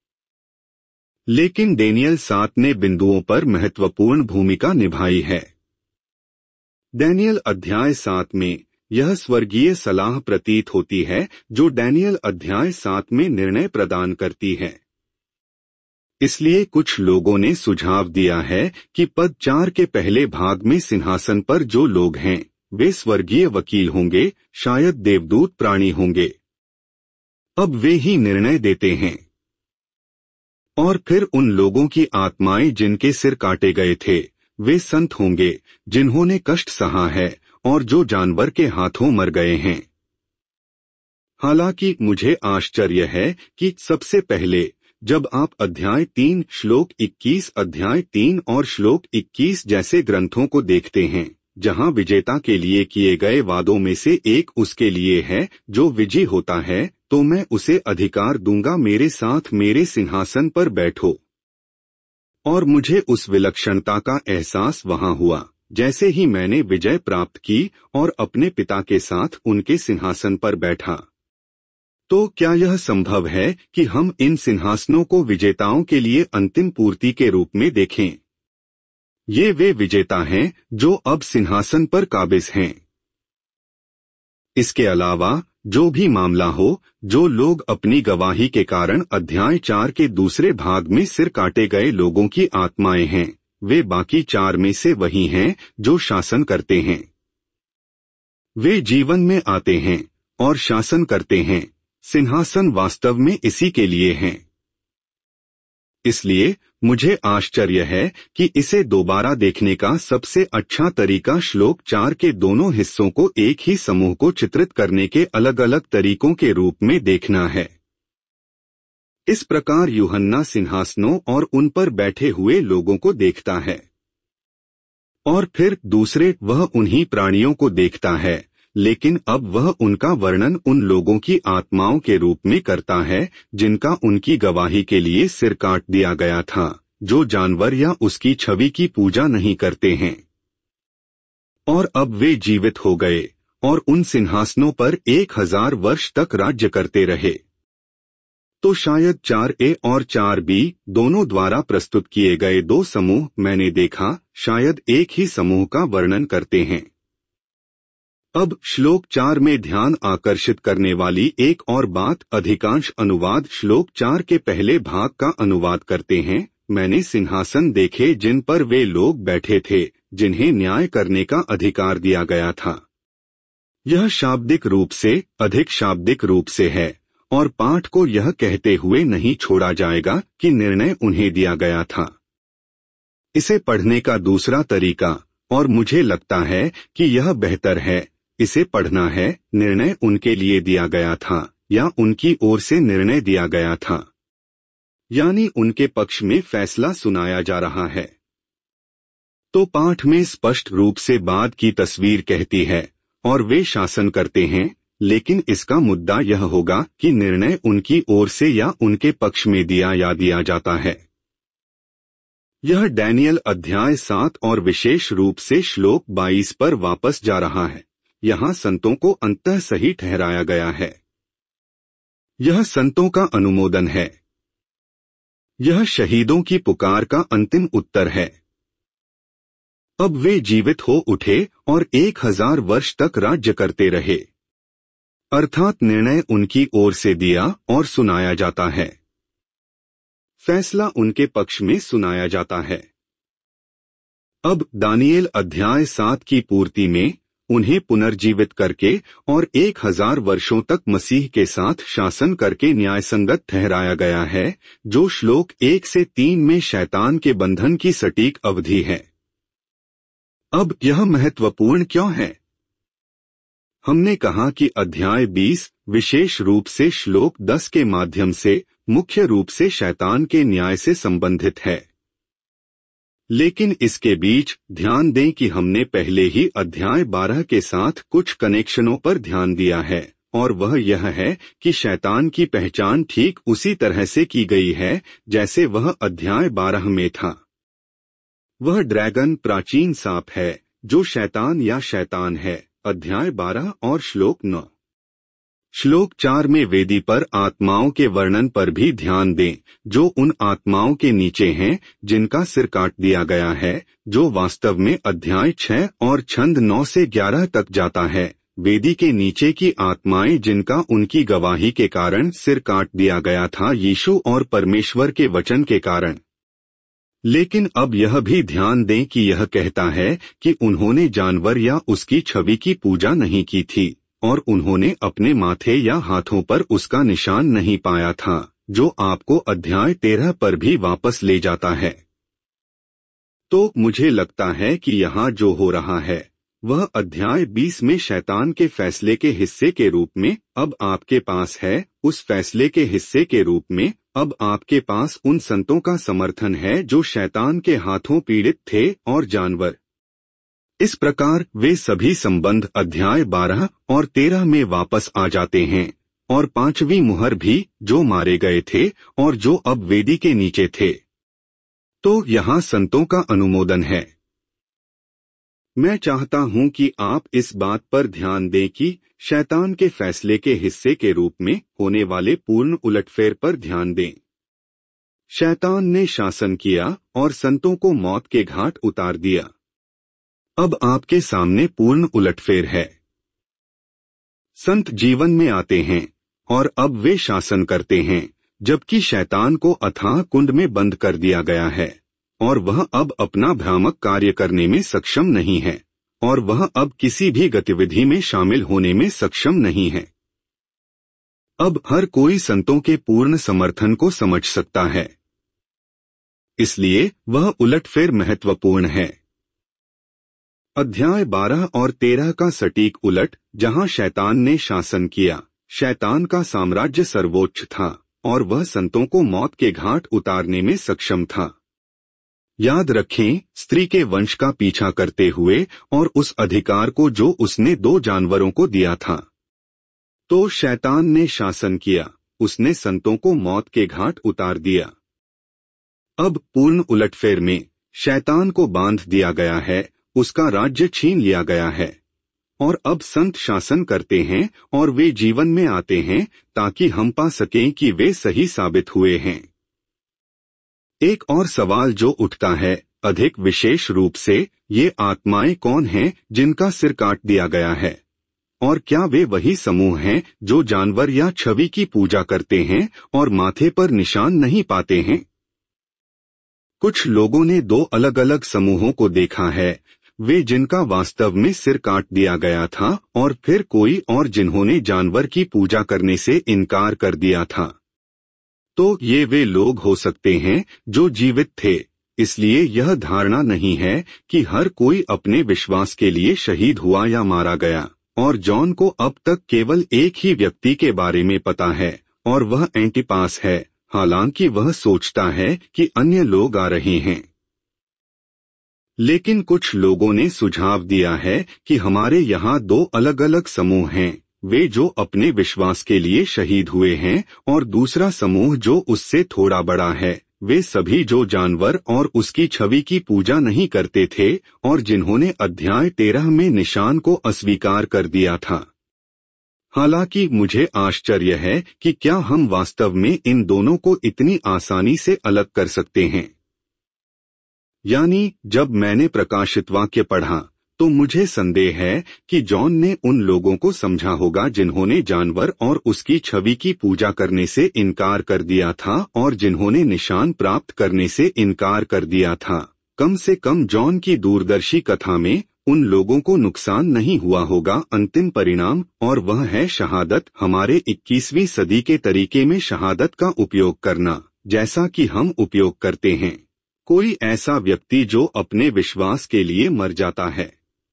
लेकिन दानियेल सात ने बिंदुओं पर महत्वपूर्ण भूमिका निभाई है। दानियेल अध्याय सात में यह स्वर्गीय सलाह प्रतीत होती है जो दानियेल अध्याय सात में निर्णय प्रदान करती है। इसलिए कुछ लोगों ने सुझाव दिया है कि पद चार के पहले भाग में सिंहासन पर जो लोग हैं वे स्वर्गीय वकील होंगे, शायद देवदूत प्राणी होंगे। अब वे ही निर्णय देते हैं। और फिर उन लोगों की आत्माएं जिनके सिर काटे गए थे वे संत होंगे जिन्होंने कष्ट सहा है और जो जानवर के हाथों मर गए हैं। हालांकि मुझे आश्चर्य है कि सबसे पहले जब आप अध्याय तीन श्लोक इक्कीस अध्याय तीन और श्लोक इक्कीस जैसे ग्रंथों को देखते हैं जहां विजेता के लिए किए गए वादों में से एक उसके लिए है जो विजयी होता है, तो मैं उसे अधिकार दूंगा मेरे साथ मेरे सिंहासन पर बैठो। और मुझे उस विलक्षणता का एहसास वहां हुआ जैसे ही मैंने विजय प्राप्त की और अपने पिता के साथ उनके सिंहासन पर बैठा। तो क्या यह संभव है कि हम इन सिंहासनों को विजेताओं के लिए अंतिम पूर्ति के रूप में देखें? ये वे विजेता हैं जो अब सिंहासन पर काबिज हैं। इसके अलावा जो भी मामला हो, जो लोग अपनी गवाही के कारण अध्याय चार के दूसरे भाग में सिर काटे गए लोगों की आत्माएं हैं, वे बाकी चार में से वही हैं जो शासन करते हैं। वे जीवन में आते हैं और शासन करते हैं। सिंहासन वास्तव में इसी के लिए हैं। इसलिए मुझे आश्चर्य है कि इसे दोबारा देखने का सबसे अच्छा तरीका श्लोक चार के दोनों हिस्सों को एक ही समूह को चित्रित करने के अलग अलग तरीकों के रूप में देखना है। इस प्रकार यूहन्ना सिंहासनों और उन पर बैठे हुए लोगों को देखता है, और फिर दूसरे वह उन्हीं प्राणियों को देखता है, लेकिन अब वह उनका वर्णन उन लोगों की आत्माओं के रूप में करता है जिनका उनकी गवाही के लिए सिर काट दिया गया था, जो जानवर या उसकी छवि की पूजा नहीं करते हैं। और अब वे जीवित हो गए और उन सिंहासनों पर एक हजार वर्ष तक राज्य करते रहे। तो शायद चार ए और चार बी दोनों द्वारा प्रस्तुत किए गए दो समूह मैंने देखा शायद एक ही समूह का वर्णन करते हैं। अब श्लोक चार में ध्यान आकर्षित करने वाली एक और बात, अधिकांश अनुवाद श्लोक चार के पहले भाग का अनुवाद करते हैं, मैंने सिंहासन देखे जिन पर वे लोग बैठे थे जिन्हें न्याय करने का अधिकार दिया गया था। यह शाब्दिक रूप से अधिक शाब्दिक रूप से है और पाठ को यह कहते हुए नहीं छोड़ा जाएगा कि निर्णय उन्हें दिया गया था। इसे पढ़ने का दूसरा तरीका, और मुझे लगता है कि यह बेहतर है, इसे पढ़ना है निर्णय उनके लिए दिया गया था या उनकी ओर से निर्णय दिया गया था, यानी उनके पक्ष में फैसला सुनाया जा रहा है। तो पाठ में स्पष्ट रूप से बाद की तस्वीर कहती है और वे शासन करते हैं, लेकिन इसका मुद्दा यह होगा कि निर्णय उनकी ओर से या उनके पक्ष में दिया या दिया जाता है। यह दानियेल अध्याय सात और विशेष रूप से श्लोक बाईस पर वापस जा रहा है। यहाँ संतों को अंततः सही ठहराया गया है। यह संतों का अनुमोदन है। यह शहीदों की पुकार का अंतिम उत्तर है। अब वे जीवित हो उठे और एक हजार वर्ष तक राज्य करते रहे। अर्थात निर्णय उनकी ओर से दिया और सुनाया जाता है, फैसला उनके पक्ष में सुनाया जाता है। अब दानियेल अध्याय सात की पूर्ति में उन्हें पुनर्जीवित करके और एक हजार वर्षों तक मसीह के साथ शासन करके न्यायसंगत ठहराया गया है, जो श्लोक एक से तीन में शैतान के बंधन की सटीक अवधि है। अब यह महत्वपूर्ण क्यों है? हमने कहा कि अध्याय बीस विशेष रूप से श्लोक दस के माध्यम से मुख्य रूप से शैतान के न्याय से संबंधित है, लेकिन इसके बीच ध्यान दें कि हमने पहले ही अध्याय बारह के साथ कुछ कनेक्शनों पर ध्यान दिया है, और वह यह है कि शैतान की पहचान ठीक उसी तरह से की गई है जैसे वह अध्याय बारह में था। वह ड्रैगन प्राचीन सांप है जो शैतान या शैतान है, अध्याय बारह और श्लोक नौ। श्लोक चार में वेदी पर आत्माओं के वर्णन पर भी ध्यान दें, जो उन आत्माओं के नीचे हैं जिनका सिर काट दिया गया है, जो वास्तव में अध्याय छह और छंद नौ से ग्यारह तक जाता है। वेदी के नीचे की आत्माएं जिनका उनकी गवाही के कारण सिर काट दिया गया था, यीशु और परमेश्वर के वचन के कारण। लेकिन अब यह भी ध्यान दें कि यह कहता है कि उन्होंने जानवर या उसकी छवि की पूजा नहीं की थी, और उन्होंने अपने माथे या हाथों पर उसका निशान नहीं पाया था, जो आपको अध्याय तेरह पर भी वापस ले जाता है। तो मुझे लगता है कि यहाँ जो हो रहा है वह अध्याय बीस में शैतान के फैसले के हिस्से के रूप में अब आपके पास है। उस फैसले के हिस्से के रूप में अब आपके पास उन संतों का समर्थन है जो शैतान के हाथों पीड़ित थे और जानवर। इस प्रकार वे सभी संबंध अध्याय बारह और तेरह में वापस आ जाते हैं, और पांचवी मुहर भी, जो मारे गए थे और जो अब वेदी के नीचे थे। तो यहाँ संतों का अनुमोदन है। मैं चाहता हूँ कि आप इस बात पर ध्यान दें कि शैतान के फैसले के हिस्से के रूप में होने वाले पूर्ण उलटफेर पर ध्यान दें। शैतान ने शासन किया और संतों को मौत के घाट उतार दिया। अब आपके सामने पूर्ण उलटफेर है। संत जीवन में आते हैं और अब वे शासन करते हैं, जबकि शैतान को अथाह कुंड में बंद कर दिया गया है, और वह अब अपना भ्रामक कार्य करने में सक्षम नहीं है, और वह अब किसी भी गतिविधि में शामिल होने में सक्षम नहीं है। अब हर कोई संतों के पूर्ण समर्थन को समझ सकता है, इसलिए वह उलटफेर महत्वपूर्ण है। अध्याय बारह और तेरह का सटीक उलट, जहां शैतान ने शासन किया, शैतान का साम्राज्य सर्वोच्च था और वह संतों को मौत के घाट उतारने में सक्षम था। याद रखें, स्त्री के वंश का पीछा करते हुए और उस अधिकार को जो उसने दो जानवरों को दिया था। तो शैतान ने शासन किया, उसने संतों को मौत के घाट उतार दिया। अब पूर्ण उलटफेर में शैतान को बांध दिया गया है, उसका राज्य छीन लिया गया है, और अब संत शासन करते हैं और वे जीवन में आते हैं ताकि हम पा सकें कि वे सही साबित हुए हैं। एक और सवाल जो उठता है, अधिक विशेष रूप से, ये आत्माएं कौन हैं जिनका सिर काट दिया गया है, और क्या वे वही समूह हैं जो जानवर या छवि की पूजा करते हैं और माथे पर निशान नहीं पाते हैं? कुछ लोगों ने दो अलग अलग समूहों को देखा है, वे जिनका वास्तव में सिर काट दिया गया था, और फिर कोई और जिन्होंने जानवर की पूजा करने से इनकार कर दिया था। तो ये वे लोग हो सकते हैं जो जीवित थे, इसलिए यह धारणा नहीं है कि हर कोई अपने विश्वास के लिए शहीद हुआ या मारा गया, और जॉन को अब तक केवल एक ही व्यक्ति के बारे में पता है, और वह एंटिपास है, हालांकि वह सोचता है कि अन्य लोग आ रहे हैं। लेकिन कुछ लोगों ने सुझाव दिया है कि हमारे यहाँ दो अलग अलग समूह हैं, वे जो अपने विश्वास के लिए शहीद हुए हैं, और दूसरा समूह जो उससे थोड़ा बड़ा है, वे सभी जो जानवर और उसकी छवि की पूजा नहीं करते थे और जिन्होंने अध्याय तेरह में निशान को अस्वीकार कर दिया था। हालांकि मुझे आश्चर्य है कि क्या हम वास्तव में इन दोनों को इतनी आसानी से अलग कर सकते हैं। यानी जब मैंने प्रकाशित वाक्य पढ़ा तो मुझे संदेह है कि जॉन ने उन लोगों को समझा होगा जिन्होंने जानवर और उसकी छवि की पूजा करने से इनकार कर दिया था और जिन्होंने निशान प्राप्त करने से इनकार कर दिया था। कम से कम जॉन की दूरदर्शी कथा में उन लोगों को नुकसान नहीं हुआ होगा अंतिम परिणाम, और वह है शहादत, हमारे इक्कीसवीं सदी के तरीके में शहादत का उपयोग करना, जैसा कि हम उपयोग करते हैं। कोई ऐसा व्यक्ति जो अपने विश्वास के लिए मर जाता है।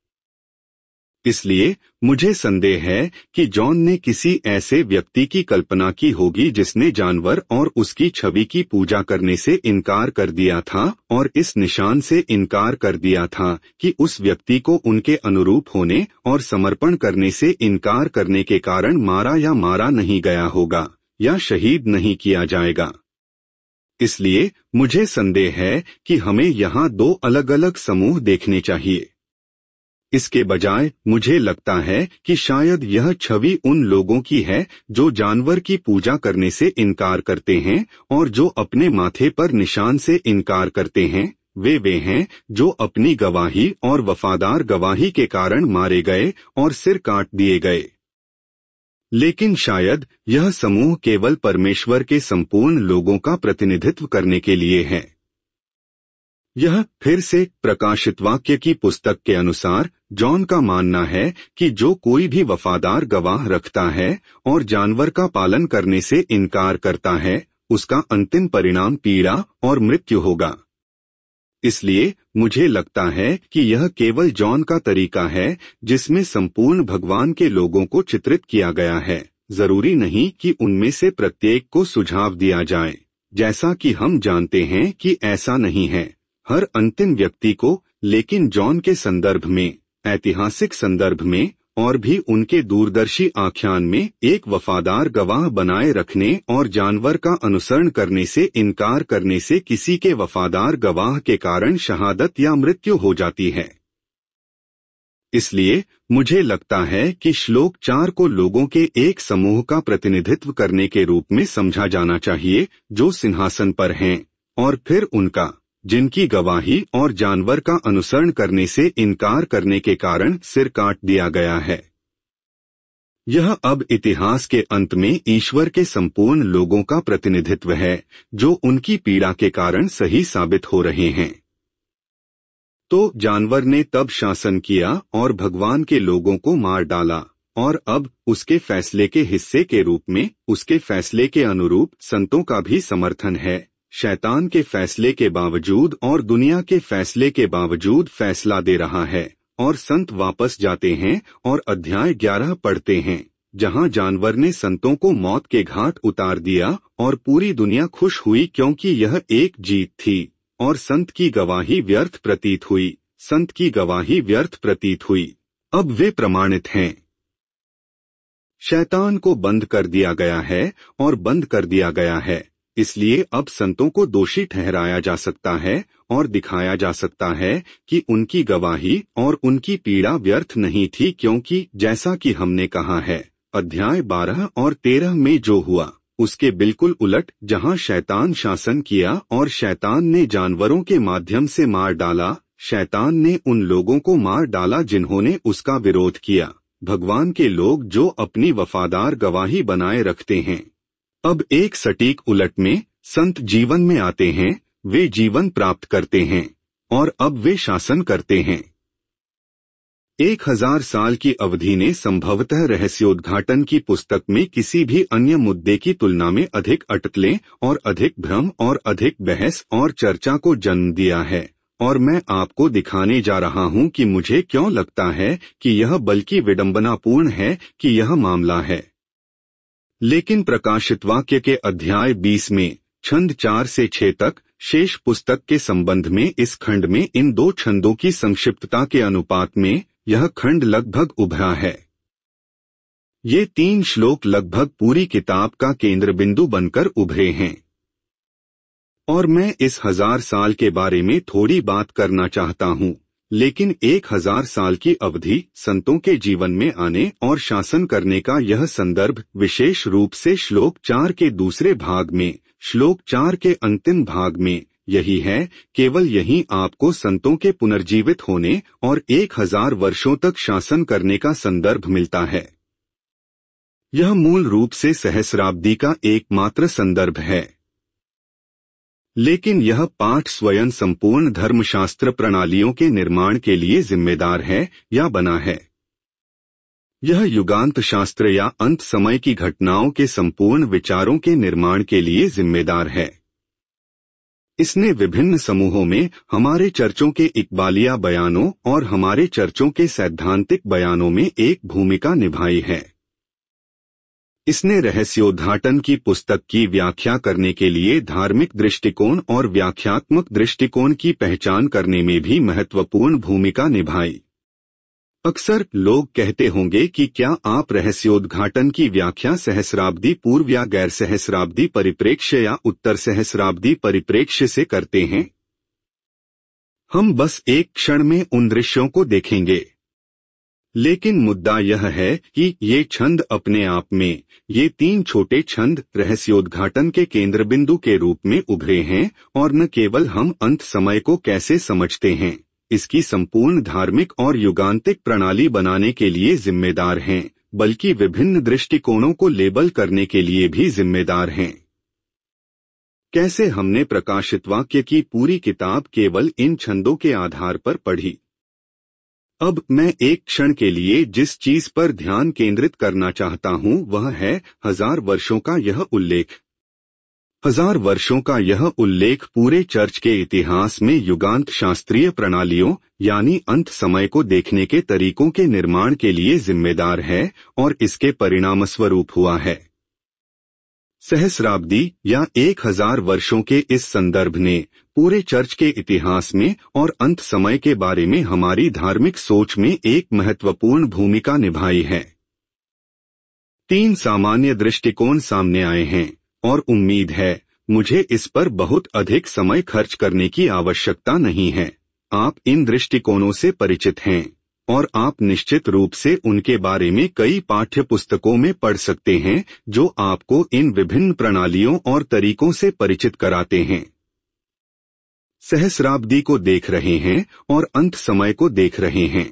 इसलिए मुझे संदेह है कि जॉन ने किसी ऐसे व्यक्ति की कल्पना की होगी जिसने जानवर और उसकी छवि की पूजा करने से इनकार कर दिया था और इस निशान से इनकार कर दिया था कि उस व्यक्ति को उनके अनुरूप होने और समर्पण करने से इनकार करने के कारण मारा या मारा नहीं गया होगा या शहीद नहीं किया जाएगा। इसलिए मुझे संदेह है कि हमें यहाँ दो अलग अलग समूह देखने चाहिए। इसके बजाय मुझे लगता है कि शायद यह छवि उन लोगों की है जो जानवर की पूजा करने से इनकार करते हैं और जो अपने माथे पर निशान से इनकार करते हैं। वे वे हैं जो अपनी गवाही और वफादार गवाही के कारण मारे गए और सिर काट दिए गए। लेकिन शायद यह समूह केवल परमेश्वर के संपूर्ण लोगों का प्रतिनिधित्व करने के लिए है। यह फिर से प्रकाशित वाक्य की पुस्तक के अनुसार जॉन का मानना है कि जो कोई भी वफादार गवाह रखता है और जानवर का पालन करने से इनकार करता है, उसका अंतिम परिणाम पीड़ा और मृत्यु होगा। इसलिए मुझे लगता है कि यह केवल जॉन का तरीका है जिसमें संपूर्ण भगवान के लोगों को चित्रित किया गया है। जरूरी नहीं कि उनमें से प्रत्येक को सुझाव दिया जाए, जैसा कि हम जानते हैं कि ऐसा नहीं है हर अंतिम व्यक्ति को, लेकिन जॉन के संदर्भ में, ऐतिहासिक संदर्भ में और भी उनके दूरदर्शी आख्यान में एक वफादार गवाह बनाए रखने और जानवर का अनुसरण करने से इनकार करने से किसी के वफादार गवाह के कारण शहादत या मृत्यु हो जाती है। इसलिए मुझे लगता है कि श्लोक चार को लोगों के एक समूह का प्रतिनिधित्व करने के रूप में समझा जाना चाहिए जो सिंहासन पर हैं, और फिर उनका जिनकी गवाही और जानवर का अनुसरण करने से इनकार करने के कारण सिर काट दिया गया है। यह अब इतिहास के अंत में ईश्वर के संपूर्ण लोगों का प्रतिनिधित्व है जो उनकी पीड़ा के कारण सही साबित हो रहे हैं। तो जानवर ने तब शासन किया और भगवान के लोगों को मार डाला, और अब उसके फैसले के हिस्से के रूप में उसके फैसले के अनुरूप संतों का भी समर्थन है। शैतान के फैसले के बावजूद और दुनिया के फैसले के बावजूद फैसला दे रहा है, और संत वापस जाते हैं और अध्याय ग्यारह पढ़ते हैं जहां जानवर ने संतों को मौत के घाट उतार दिया और पूरी दुनिया खुश हुई क्योंकि यह एक जीत थी और संत की गवाही व्यर्थ प्रतीत हुई संत की गवाही व्यर्थ प्रतीत हुई। अब वे प्रमाणित हैं। शैतान को बंद कर दिया गया है और बंद कर दिया गया है, इसलिए अब संतों को दोषी ठहराया जा सकता है और दिखाया जा सकता है कि उनकी गवाही और उनकी पीड़ा व्यर्थ नहीं थी, क्योंकि जैसा कि हमने कहा है अध्याय बारह और तेरह में जो हुआ उसके बिल्कुल उलट, जहां शैतान शासन किया और शैतान ने जानवरों के माध्यम से मार डाला, शैतान ने उन लोगों को मार डाला जिन्होंने उसका विरोध किया, भगवान के लोग जो अपनी वफादार गवाही बनाए रखते हैं। अब एक सटीक उलट में संत जीवन में आते हैं, वे जीवन प्राप्त करते हैं और अब वे शासन करते हैं। एक हजार साल की अवधि ने संभवतः रहस्योद्घाटन की पुस्तक में किसी भी अन्य मुद्दे की तुलना में अधिक अटकलें और अधिक भ्रम और अधिक बहस और चर्चा को जन्म दिया है, और मैं आपको दिखाने जा रहा हूं कि मुझे क्यों लगता है कि यह बल्कि विडंबनापूर्ण है कि यह मामला है। लेकिन प्रकाशित वाक्य के अध्याय बीस में छंद चार से छह तक शेष पुस्तक के संबंध में इस खंड में इन दो छंदों की संक्षिप्तता के अनुपात में यह खंड लगभग उभरा है। ये तीन श्लोक लगभग पूरी किताब का केंद्र बिंदु बनकर उभरे हैं, और मैं इस हजार साल के बारे में थोड़ी बात करना चाहता हूँ। लेकिन एक हजार साल की अवधि संतों के जीवन में आने और शासन करने का यह संदर्भ विशेष रूप से श्लोक चार के दूसरे भाग में, श्लोक चार के अंतिम भाग में यही है, केवल यहीं आपको संतों के पुनर्जीवित होने और एक हजार वर्षों तक शासन करने का संदर्भ मिलता है। यह मूल रूप से सहस्राब्दी का एकमात्र संदर्भ है। लेकिन यह पाठ स्वयं संपूर्ण धर्मशास्त्र प्रणालियों के निर्माण के लिए जिम्मेदार है या बना है। यह युगांत शास्त्र या अंत समय की घटनाओं के संपूर्ण विचारों के निर्माण के लिए जिम्मेदार है। इसने विभिन्न समूहों में हमारे चर्चों के इकबालिया बयानों और हमारे चर्चों के सैद्धांतिक बयानों में एक भूमिका निभाई है। इसने रहस्योद्घाटन की पुस्तक की व्याख्या करने के लिए धार्मिक दृष्टिकोण और व्याख्यात्मक दृष्टिकोण की पहचान करने में भी महत्वपूर्ण भूमिका निभाई। अक्सर लोग कहते होंगे कि क्या आप रहस्योद्घाटन की व्याख्या सहस्राब्दी पूर्व या गैर सहस्राब्दी परिप्रेक्ष्य या उत्तर सहस्राब्दी परिप्रेक्ष्य से करते हैं। हम बस एक क्षण में उन दृश्यों को देखेंगे। लेकिन मुद्दा यह है कि ये छंद अपने आप में, ये तीन छोटे छंद रहस्योद्घाटन के केंद्र बिंदु के रूप में उभरे हैं और न केवल हम अंत समय को कैसे समझते हैं, इसकी संपूर्ण धार्मिक और युगांतिक प्रणाली बनाने के लिए जिम्मेदार हैं, बल्कि विभिन्न दृष्टिकोणों को लेबल करने के लिए भी जिम्मेदार हैं। कैसे हमने प्रकाशित वाक्य की पूरी किताब केवल इन छंदों के आधार पर पढ़ी। अब मैं एक क्षण के लिए जिस चीज पर ध्यान केंद्रित करना चाहता हूं वह है हजार वर्षों का यह उल्लेख। हजार वर्षों का यह उल्लेख पूरे चर्च के इतिहास में युगांत शास्त्रीय प्रणालियों यानी अंत समय को देखने के तरीकों के निर्माण के लिए जिम्मेदार है और इसके परिणामस्वरूप हुआ है। सहस्राब्दी या एक हजार वर्षों के इस संदर्भ ने पूरे चर्च के इतिहास में और अंत समय के बारे में हमारी धार्मिक सोच में एक महत्वपूर्ण भूमिका निभाई है। तीन सामान्य दृष्टिकोण सामने आए हैं और उम्मीद है मुझे इस पर बहुत अधिक समय खर्च करने की आवश्यकता नहीं है। आप इन दृष्टिकोणों से परिचित हैं और आप निश्चित रूप से उनके बारे में कई पाठ्य पुस्तकों में पढ़ सकते हैं जो आपको इन विभिन्न प्रणालियों और तरीकों से परिचित कराते हैं। सहस्राब्दी को देख रहे हैं और अंत समय को देख रहे हैं।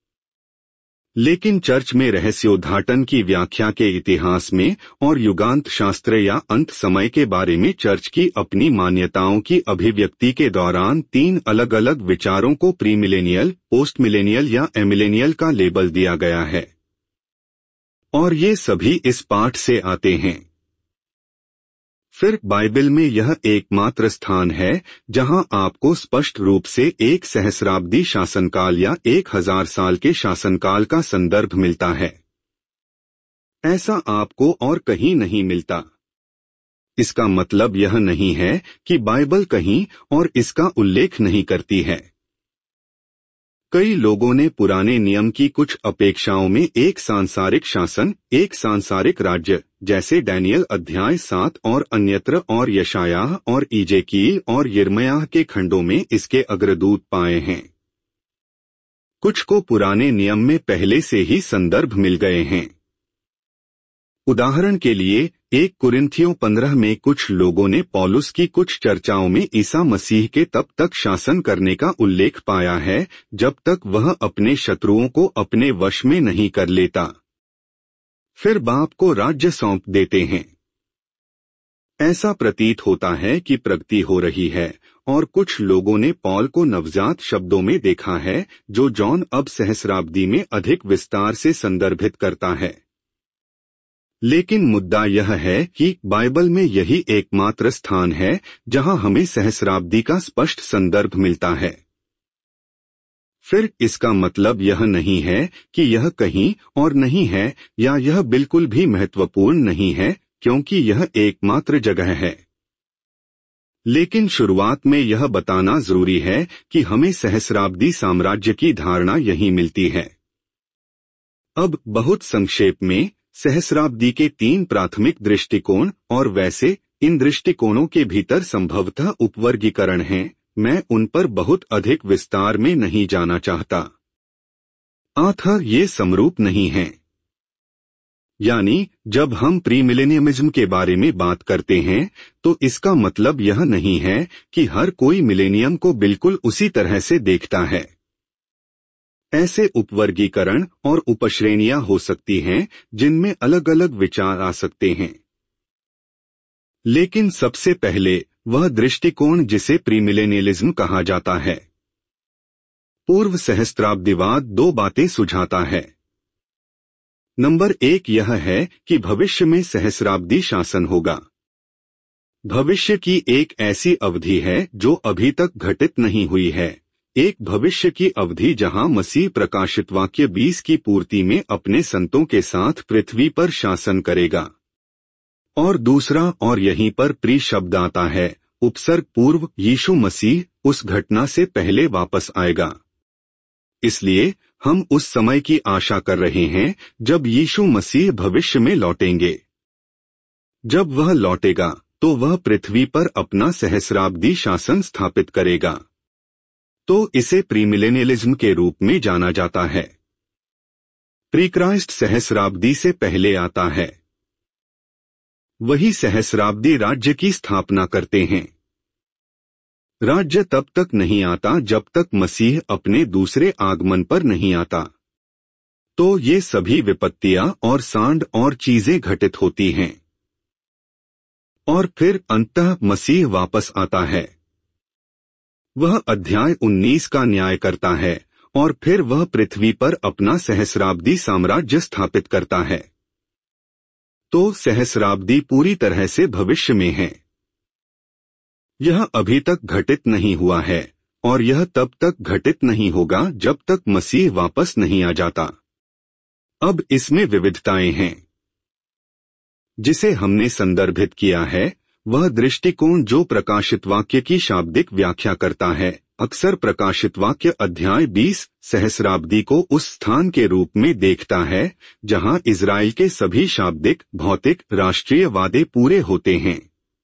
लेकिन चर्च में रहस्योद्घाटन की व्याख्या के इतिहास में और युगांत शास्त्र या अंत समय के बारे में चर्च की अपनी मान्यताओं की अभिव्यक्ति के दौरान तीन अलग अलग विचारों को प्रीमिलेनियल, पोस्ट मिलेनियल या एमिलेनियल का लेबल दिया गया है और ये सभी इस पाठ से आते हैं। फिर बाइबल में यह एकमात्र स्थान है जहां आपको स्पष्ट रूप से एक सहस्राब्दी शासनकाल या एक हजार साल के शासनकाल का संदर्भ मिलता है। ऐसा आपको और कहीं नहीं मिलता। इसका मतलब यह नहीं है कि बाइबल कहीं और इसका उल्लेख नहीं करती है। कई लोगों ने पुराने नियम की कुछ अपेक्षाओं में एक सांसारिक शासन, एक सांसारिक राज्य जैसे डैनियल अध्याय सात और अन्यत्र और यशायाह और इजेकील और यिर्मयाह के खंडों में इसके अग्रदूत पाए हैं। कुछ को पुराने नियम में पहले से ही संदर्भ मिल गए हैं। उदाहरण के लिए एक कुरिन्थियों पंद्रह में कुछ लोगों ने पौलुस की कुछ चर्चाओं में ईसा मसीह के तब तक शासन करने का उल्लेख पाया है जब तक वह अपने शत्रुओं को अपने वश में नहीं कर लेता। फिर बाप को राज्य सौंप देते हैं। ऐसा प्रतीत होता है कि प्रगति हो रही है और कुछ लोगों ने पौल को नवजात शब्दों में देखा है जो जॉन अब सहस्राब्दी में अधिक विस्तार से संदर्भित करता है। लेकिन मुद्दा यह है कि बाइबल में यही एकमात्र स्थान है जहां हमें सहस्राब्दी का स्पष्ट संदर्भ मिलता है। फिर इसका मतलब यह नहीं है कि यह कहीं और नहीं है या यह बिल्कुल भी महत्वपूर्ण नहीं है क्योंकि यह एकमात्र जगह है। लेकिन शुरुआत में यह बताना जरूरी है कि हमें सहस्राब्दी साम्राज्य की धारणा यही मिलती है। अब बहुत संक्षेप में सहस्राब्दी के तीन प्राथमिक दृष्टिकोण और वैसे इन दृष्टिकोणों के भीतर संभवतः उपवर्गीकरण हैं, मैं उन पर बहुत अधिक विस्तार में नहीं जाना चाहता। अतः ये समरूप नहीं हैं। यानी जब हम प्रीमिलेनियमिज्म के बारे में बात करते हैं तो इसका मतलब यह नहीं है कि हर कोई मिलेनियम को बिल्कुल उसी तरह से देखता है। ऐसे उपवर्गीकरण और उपश्रेणियां हो सकती हैं जिनमें अलग अलग विचार आ सकते हैं, लेकिन सबसे पहले वह दृष्टिकोण जिसे प्रीमिलेनियलिज्म कहा जाता है, पूर्व सहस्त्राब्दीवाद, दो बातें सुझाता है। नंबर एक यह है कि भविष्य में सहस्राब्दी शासन होगा। भविष्य की एक ऐसी अवधि है जो अभी तक घटित नहीं हुई है। एक भविष्य की अवधि जहां मसीह प्रकाशित वाक्य बीस की पूर्ति में अपने संतों के साथ पृथ्वी पर शासन करेगा। और दूसरा, और यहीं पर प्री शब्द आता है, उपसर्ग पूर्व, यीशु मसीह उस घटना से पहले वापस आएगा। इसलिए हम उस समय की आशा कर रहे हैं जब यीशु मसीह भविष्य में लौटेंगे। जब वह लौटेगा तो वह पृथ्वी पर अपना सहस्राब्दी शासन स्थापित करेगा। तो इसे प्रीमिलेनियलिज्म के रूप में जाना जाता है। प्रीक्राइस्ट सहस्राब्दी से पहले आता है। वही सहस्राब्दी राज्य की स्थापना करते हैं। राज्य तब तक नहीं आता जब तक मसीह अपने दूसरे आगमन पर नहीं आता। तो ये सभी विपत्तियां और सांड और चीजें घटित होती हैं और फिर अंततः मसीह वापस आता है। वह अध्याय उन्नीस का न्याय करता है और फिर वह पृथ्वी पर अपना सहस्राब्दी साम्राज्य स्थापित करता है। तो सहस्राब्दी पूरी तरह से भविष्य में है। यह अभी तक घटित नहीं हुआ है और यह तब तक घटित नहीं होगा जब तक मसीह वापस नहीं आ जाता। अब इसमें विविधताएं हैं। जिसे हमने संदर्भित किया है वह दृष्टिकोण जो प्रकाशित वाक्य की शाब्दिक व्याख्या करता है, अक्सर प्रकाशित वाक्य अध्याय बीस सहस्राब्दी को उस स्थान के रूप में देखता है जहां इजराइल के सभी शाब्दिक, भौतिक, राष्ट्रीय वादे पूरे होते हैं।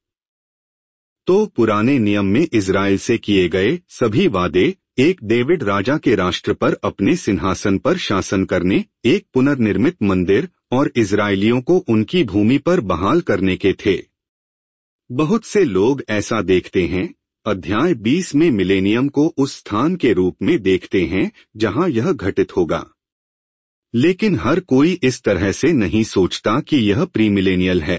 तो पुराने नियम में इजराइल से किए गए सभी वादे, एक डेविड राजा के राष्ट्र पर अपने सिंहासन पर शासन करने, एक पुनर्निर्मित मंदिर और इजरायलियों को उनकी भूमि पर बहाल करने के थे। बहुत से लोग ऐसा देखते हैं, अध्याय बीस में मिलेनियम को उस स्थान के रूप में देखते हैं जहां यह घटित होगा। लेकिन हर कोई इस तरह से नहीं सोचता कि यह प्रीमिलेनियल है।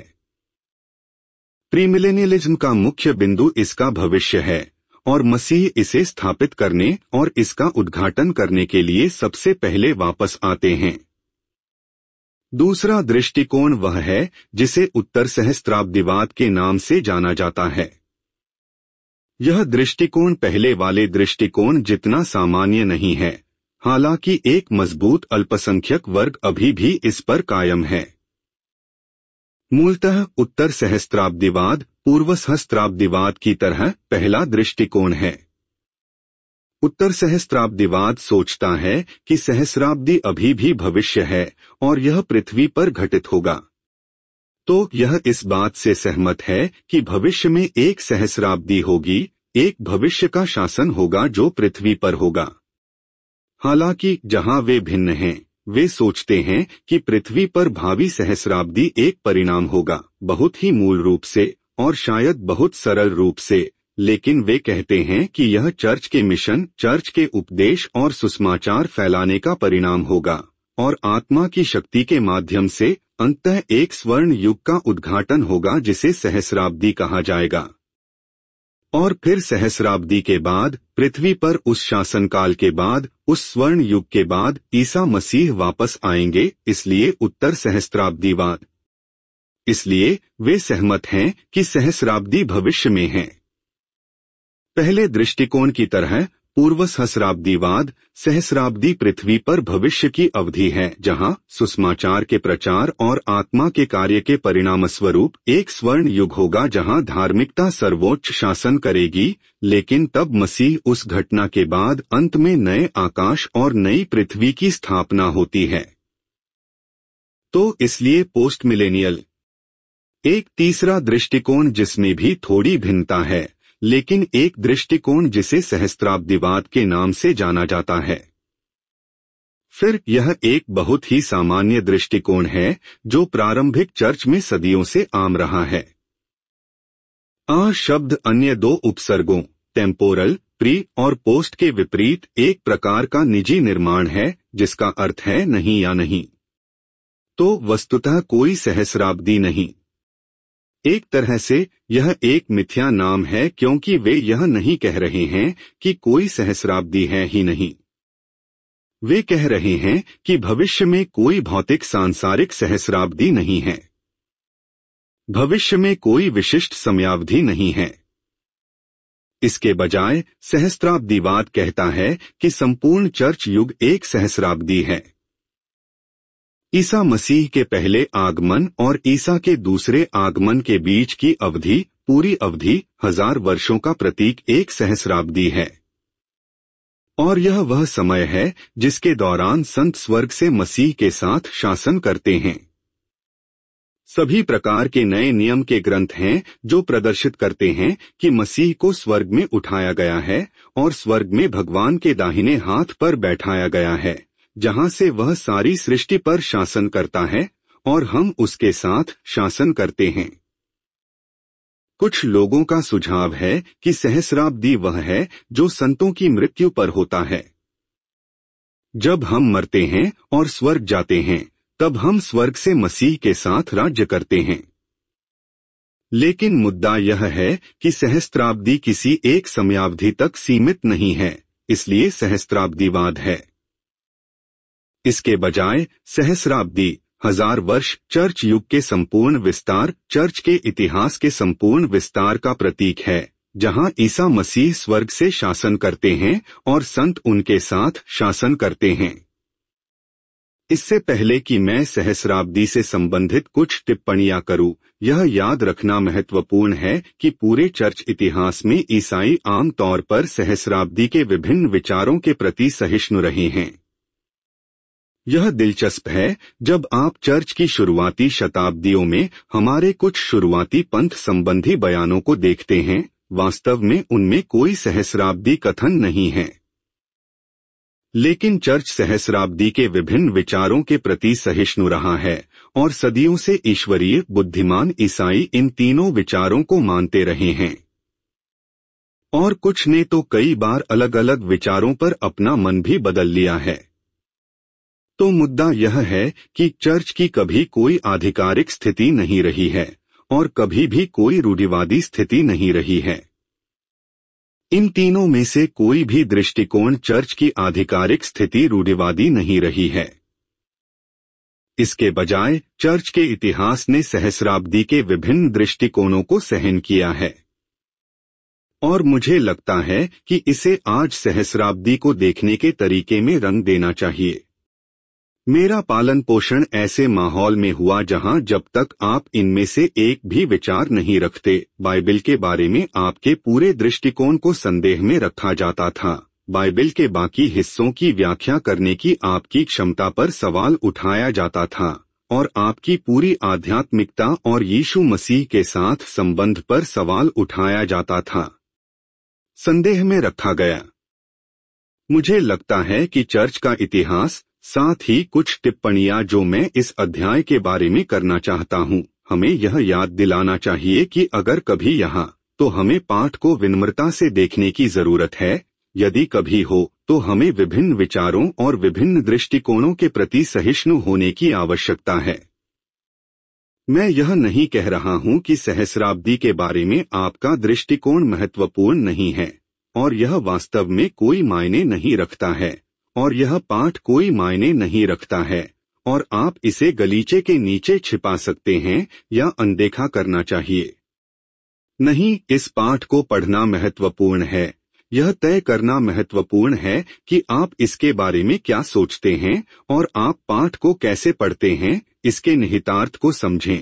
प्रीमिलेनियलिज्म का मुख्य बिंदु इसका भविष्य है और मसीह इसे स्थापित करने और इसका उद्घाटन करने के लिए सबसे पहले वापस आते हैं। दूसरा दृष्टिकोण वह है जिसे उत्तर सहस्त्राब्दीवाद के नाम से जाना जाता है। यह दृष्टिकोण पहले वाले दृष्टिकोण जितना सामान्य नहीं है, हालांकि एक मजबूत अल्पसंख्यक वर्ग अभी भी इस पर कायम है। मूलतः उत्तर सहस्त्राब्दीवाद पूर्व सहस्त्राब्दीवाद की तरह पहला दृष्टिकोण है। उत्तर सहस्त्राब्दीवाद सोचता है कि सहस्राब्दी अभी भी भविष्य है और यह पृथ्वी पर घटित होगा। तो यह इस बात से सहमत है कि भविष्य में एक सहस्राब्दी होगी, एक भविष्य का शासन होगा जो पृथ्वी पर होगा। हालांकि जहां वे भिन्न हैं, वे सोचते हैं कि पृथ्वी पर भावी सहस्राब्दी एक परिणाम होगा, बहुत ही मूल रूप से और शायद बहुत सरल रूप से, लेकिन वे कहते हैं कि यह चर्च के मिशन, चर्च के उपदेश और सुसमाचार फैलाने का परिणाम होगा और आत्मा की शक्ति के माध्यम से अंततः एक स्वर्ण युग का उद्घाटन होगा जिसे सहस्राब्दी कहा जाएगा। और फिर सहस्राब्दी के बाद, पृथ्वी पर उस शासनकाल के बाद, उस स्वर्ण युग के बाद ईसा मसीह वापस आएंगे, इसलिए उत्तर सहस्त्राब्दीवाद। इसलिए वे सहमत हैं कि सहस्राब्दी भविष्य में है। पहले दृष्टिकोण की तरह पूर्व सहस्राब्दीवाद, सहस्राब्दी पृथ्वी पर भविष्य की अवधि है जहां सुसमाचार के प्रचार और आत्मा के कार्य के परिणामस्वरूप एक स्वर्ण युग होगा जहां धार्मिकता सर्वोच्च शासन करेगी, लेकिन तब मसीह उस घटना के बाद अंत में नए आकाश और नई पृथ्वी की स्थापना होती है। तो इसलिए पोस्ट मिलेनियल। एक तीसरा दृष्टिकोण जिसमें भी थोड़ी भिन्नता है, लेकिन एक दृष्टिकोण जिसे सहस्त्राब्दीवाद के नाम से जाना जाता है। फिर यह एक बहुत ही सामान्य दृष्टिकोण है जो प्रारंभिक चर्च में सदियों से आम रहा है। आ शब्द अन्य दो उपसर्गों टेम्पोरल, प्री और पोस्ट के विपरीत एक प्रकार का निजी निर्माण है जिसका अर्थ है नहीं या नहीं। तो वस्तुतः कोई सहस्राब्दी नहीं। एक तरह से यह एक मिथ्या नाम है क्योंकि वे यह नहीं कह रहे हैं कि कोई सहस्राब्दी है ही नहीं। वे कह रहे हैं कि भविष्य में कोई भौतिक सांसारिक सहस्राब्दी नहीं है। भविष्य में कोई विशिष्ट समयावधि नहीं है। इसके बजाय सहस्राब्दीवाद कहता है कि संपूर्ण चर्च युग एक सहस्राब्दी है। ईसा मसीह के पहले आगमन और ईसा के दूसरे आगमन के बीच की अवधि, पूरी अवधि हजार वर्षों का प्रतीक एक सहस्राब्दी है। और यह वह समय है जिसके दौरान संत स्वर्ग से मसीह के साथ शासन करते हैं। सभी प्रकार के नए नियम के ग्रंथ हैं जो प्रदर्शित करते हैं कि मसीह को स्वर्ग में उठाया गया है और स्वर्ग में भगवान के दाहिने हाथ पर बैठाया गया है, जहां से वह सारी सृष्टि पर शासन करता है और हम उसके साथ शासन करते हैं। कुछ लोगों का सुझाव है कि सहस्राब्दी वह है जो संतों की मृत्यु पर होता है। जब हम मरते हैं और स्वर्ग जाते हैं तब हम स्वर्ग से मसीह के साथ राज्य करते हैं। लेकिन मुद्दा यह है कि सहस्त्राब्दी किसी एक समयावधि तक सीमित नहीं है, इसलिए सहस्त्राब्दीवाद है। इसके बजाय सहस्राब्दी हजार वर्ष चर्च युग के संपूर्ण विस्तार, चर्च के इतिहास के संपूर्ण विस्तार का प्रतीक है, जहां ईसा मसीह स्वर्ग से शासन करते हैं और संत उनके साथ शासन करते हैं। इससे पहले कि मैं सहस्राब्दी से संबंधित कुछ टिप्पणियां करूं, यह याद रखना महत्वपूर्ण है कि पूरे चर्च इतिहास में ईसाई आम तौर पर सहस्राब्दी के विभिन्न विचारों के प्रति सहिष्णु रहे हैं। यह दिलचस्प है जब आप चर्च की शुरुआती शताब्दियों में हमारे कुछ शुरुआती पंथ संबंधी बयानों को देखते हैं, वास्तव में उनमें कोई सहस्राब्दी कथन नहीं है। लेकिन चर्च सहस्राब्दी के विभिन्न विचारों के प्रति सहिष्णु रहा है और सदियों से ईश्वरीय बुद्धिमान ईसाई इन तीनों विचारों को मानते रहे हैं। और कुछ ने तो कई बार अलग अलग विचारों पर अपना मन भी बदल लिया है। तो मुद्दा यह है कि चर्च की कभी कोई आधिकारिक स्थिति नहीं रही है और कभी भी कोई रूढ़िवादी स्थिति नहीं रही है। इन तीनों में से कोई भी दृष्टिकोण चर्च की आधिकारिक स्थिति रूढ़िवादी नहीं रही है। इसके बजाय चर्च के इतिहास ने सहस्राब्दी के विभिन्न दृष्टिकोणों को सहन किया है। और मुझे लगता है कि इसे आज सहस्राब्दी को देखने के तरीके में रंग देना चाहिए। मेरा पालन पोषण ऐसे माहौल में हुआ जहां जब तक आप इनमें से एक भी विचार नहीं रखते, बाइबल के बारे में आपके पूरे दृष्टिकोण को संदेह में रखा जाता था। बाइबल के बाकी हिस्सों की व्याख्या करने की आपकी क्षमता पर सवाल उठाया जाता था और आपकी पूरी आध्यात्मिकता और यीशु मसीह के साथ संबंध पर सवाल उठाया जाता था, संदेह में रखा गया। मुझे लगता है कि चर्च का इतिहास, साथ ही कुछ टिप्पणियां जो मैं इस अध्याय के बारे में करना चाहता हूं, हमें यह याद दिलाना चाहिए कि अगर कभी यहाँ, तो हमें पाठ को विनम्रता से देखने की जरूरत है। यदि कभी हो तो हमें विभिन्न विचारों और विभिन्न दृष्टिकोणों के प्रति सहिष्णु होने की आवश्यकता है। मैं यह नहीं कह रहा हूं कि सहस्राब्दी के बारे में आपका दृष्टिकोण महत्वपूर्ण नहीं है और यह वास्तव में कोई मायने नहीं रखता है और यह पाठ कोई मायने नहीं रखता है और आप इसे गलीचे के नीचे छिपा सकते हैं या अनदेखा करना चाहिए। नहीं, इस पाठ को पढ़ना महत्वपूर्ण है। यह तय करना महत्वपूर्ण है कि आप इसके बारे में क्या सोचते हैं और आप पाठ को कैसे पढ़ते हैं, इसके निहितार्थ को समझें।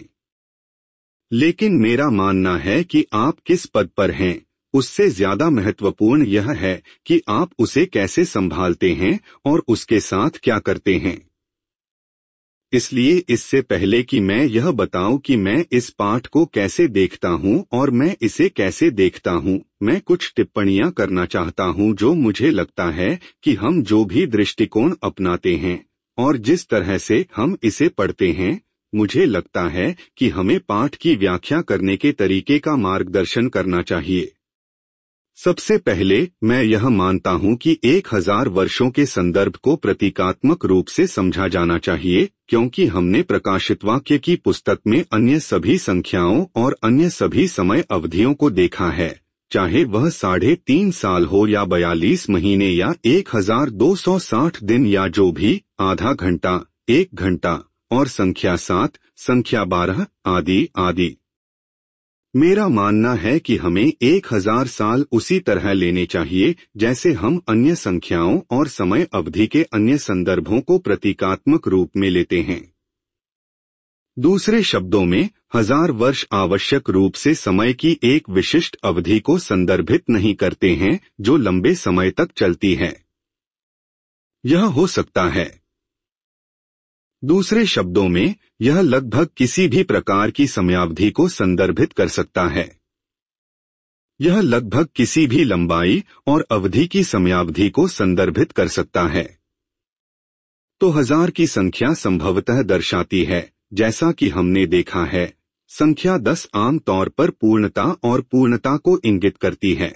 लेकिन मेरा मानना है कि आप किस पद पर हैं, उससे ज्यादा महत्वपूर्ण यह है कि आप उसे कैसे संभालते हैं और उसके साथ क्या करते हैं। इसलिए इससे पहले कि मैं यह बताऊं कि मैं इस पाठ को कैसे देखता हूं और मैं इसे कैसे देखता हूं, मैं कुछ टिप्पणियां करना चाहता हूं जो मुझे लगता है कि हम जो भी दृष्टिकोण अपनाते हैं और जिस तरह से हम इसे पढ़ते हैं, मुझे लगता है कि हमें पाठ की व्याख्या करने के तरीके का मार्गदर्शन करना चाहिए। सबसे पहले मैं यह मानता हूं कि एक हजार वर्षों के संदर्भ को प्रतीकात्मक रूप से समझा जाना चाहिए, क्योंकि हमने प्रकाशित वाक्य की पुस्तक में अन्य सभी संख्याओं और अन्य सभी समय अवधियों को देखा है, चाहे वह साढ़े तीन साल हो या बयालीस महीने या एक हजार दो सौ साठ दिन या जो भी, आधा घंटा, एक घंटा और संख्या सात, संख्या बारह आदि आदि। मेरा मानना है कि हमें एक हजार साल उसी तरह लेने चाहिए जैसे हम अन्य संख्याओं और समय अवधि के अन्य संदर्भों को प्रतीकात्मक रूप में लेते हैं। दूसरे शब्दों में, हजार वर्ष आवश्यक रूप से समय की एक विशिष्ट अवधि को संदर्भित नहीं करते हैं जो लंबे समय तक चलती है। यह हो सकता है। दूसरे शब्दों में, यह लगभग किसी भी प्रकार की समयावधि को संदर्भित कर सकता है। यह लगभग किसी भी लंबाई और अवधि की समयावधि को संदर्भित कर सकता है। तो हजार की संख्या संभवतः दर्शाती है, जैसा कि हमने देखा है, संख्या दस आम तौर पर पूर्णता और पूर्णता को इंगित करती है।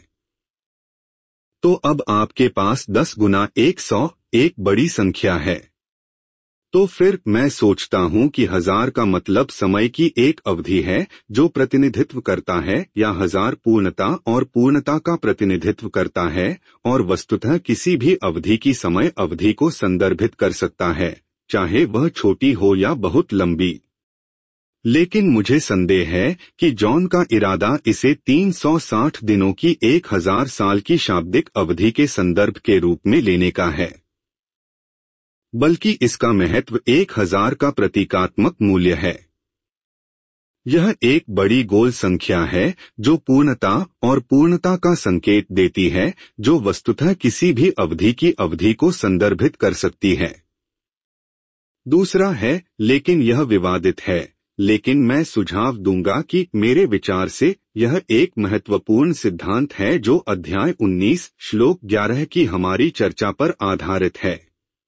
तो अब आपके पास दस गुना एक सौ एक बड़ी संख्या है। तो फिर मैं सोचता हूं कि हजार का मतलब समय की एक अवधि है जो प्रतिनिधित्व करता है, या हजार पूर्णता और पूर्णता का प्रतिनिधित्व करता है और वस्तुतः किसी भी अवधि की समय अवधि को संदर्भित कर सकता है, चाहे वह छोटी हो या बहुत लंबी। लेकिन मुझे संदेह है कि जॉन का इरादा इसे तीन सौ साठ दिनों की एक हजार साल की शाब्दिक अवधि के संदर्भ के रूप में लेने का है, बल्कि इसका महत्व एक हजार का प्रतीकात्मक मूल्य है। यह एक बड़ी गोल संख्या है जो पूर्णता और पूर्णता का संकेत देती है, जो वस्तुतः किसी भी अवधि की अवधि को संदर्भित कर सकती है। दूसरा है, लेकिन यह विवादित है, लेकिन मैं सुझाव दूंगा कि मेरे विचार से यह एक महत्वपूर्ण सिद्धांत है जो अध्याय उन्नीस श्लोक ग्यारह की हमारी चर्चा पर आधारित है।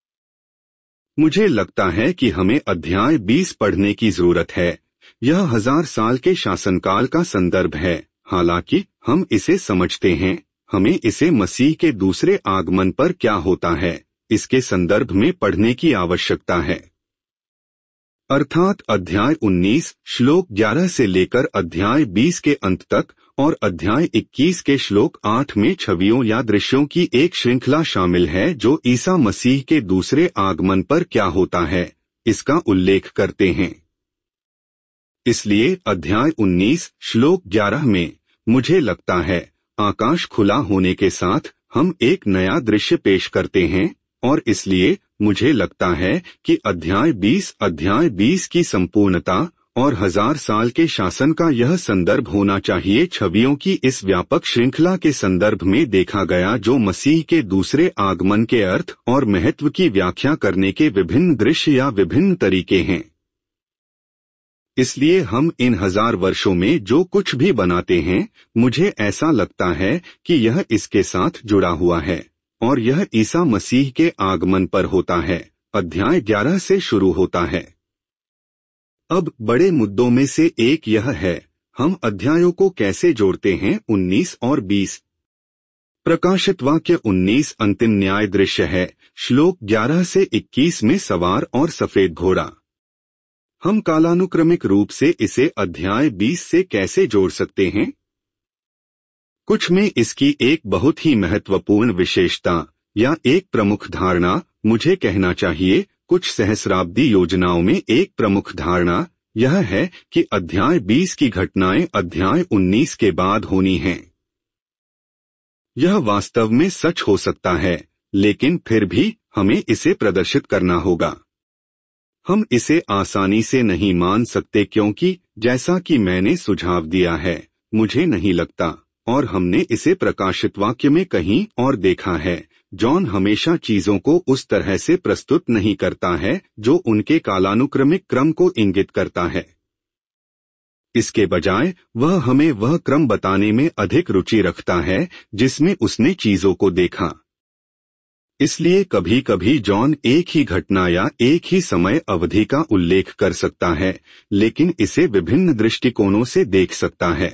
मुझे लगता है कि हमें अध्याय बीस पढ़ने की जरूरत है। यह हजार साल के शासनकाल का संदर्भ है। हालांकि हम इसे समझते हैं, हमें इसे मसीह के दूसरे आगमन पर क्या होता है इसके संदर्भ में पढ़ने की आवश्यकता है। अर्थात अध्याय उन्नीस श्लोक ग्यारह से लेकर अध्याय बीस के अंत तक और अध्याय इक्कीस के श्लोक आठ में छवियों या दृश्यों की एक श्रृंखला शामिल है जो ईसा मसीह के दूसरे आगमन पर क्या होता है इसका उल्लेख करते हैं। इसलिए अध्याय उन्नीस श्लोक ग्यारह में मुझे लगता है आकाश खुला होने के साथ हम एक नया दृश्य पेश करते हैं, और इसलिए मुझे लगता है कि अध्याय बीस अध्याय बीस की संपूर्णता और हजार साल के शासन का यह संदर्भ होना चाहिए छवियों की इस व्यापक श्रृंखला के संदर्भ में देखा गया जो मसीह के दूसरे आगमन के अर्थ और महत्व की व्याख्या करने के विभिन्न दृश्य या विभिन्न तरीके हैं। इसलिए हम इन हजार वर्षों में जो कुछ भी बनाते हैं, मुझे ऐसा लगता है कि यह इसके साथ जुड़ा हुआ है और यह ईसा मसीह के आगमन पर होता है। अध्याय ग्यारह से शुरू होता है। अब बड़े मुद्दों में से एक यह है, हम अध्यायों को कैसे जोड़ते हैं उन्नीस और बीस। प्रकाशित वाक्य उन्नीस अंतिम न्याय दृश्य है, श्लोक ग्यारह से इक्कीस में सवार और सफेद घोड़ा। हम कालानुक्रमिक रूप से इसे अध्याय बीस से कैसे जोड़ सकते हैं? कुछ में इसकी एक बहुत ही महत्वपूर्ण विशेषता या एक प्रमुख धारणा, मुझे कहना चाहिए कुछ सहस्राब्दी योजनाओं में एक प्रमुख धारणा यह है कि अध्याय बीस की घटनाएं अध्याय उन्नीस के बाद होनी हैं। यह वास्तव में सच हो सकता है, लेकिन फिर भी हमें इसे प्रदर्शित करना होगा। हम इसे आसानी से नहीं मान सकते क्योंकि जैसा कि मैंने सुझाव दिया है, मुझे नहीं लगता, और हमने इसे प्रकाशित वाक्य में कहीं और देखा है, जॉन हमेशा चीजों को उस तरह से प्रस्तुत नहीं करता है जो उनके कालानुक्रमिक क्रम को इंगित करता है। इसके बजाय वह हमें वह क्रम बताने में अधिक रुचि रखता है जिसमें उसने चीजों को देखा। इसलिए कभी कभी जॉन एक ही घटना या एक ही समय अवधि का उल्लेख कर सकता है, लेकिन इसे विभिन्न दृष्टिकोणों से देख सकता है।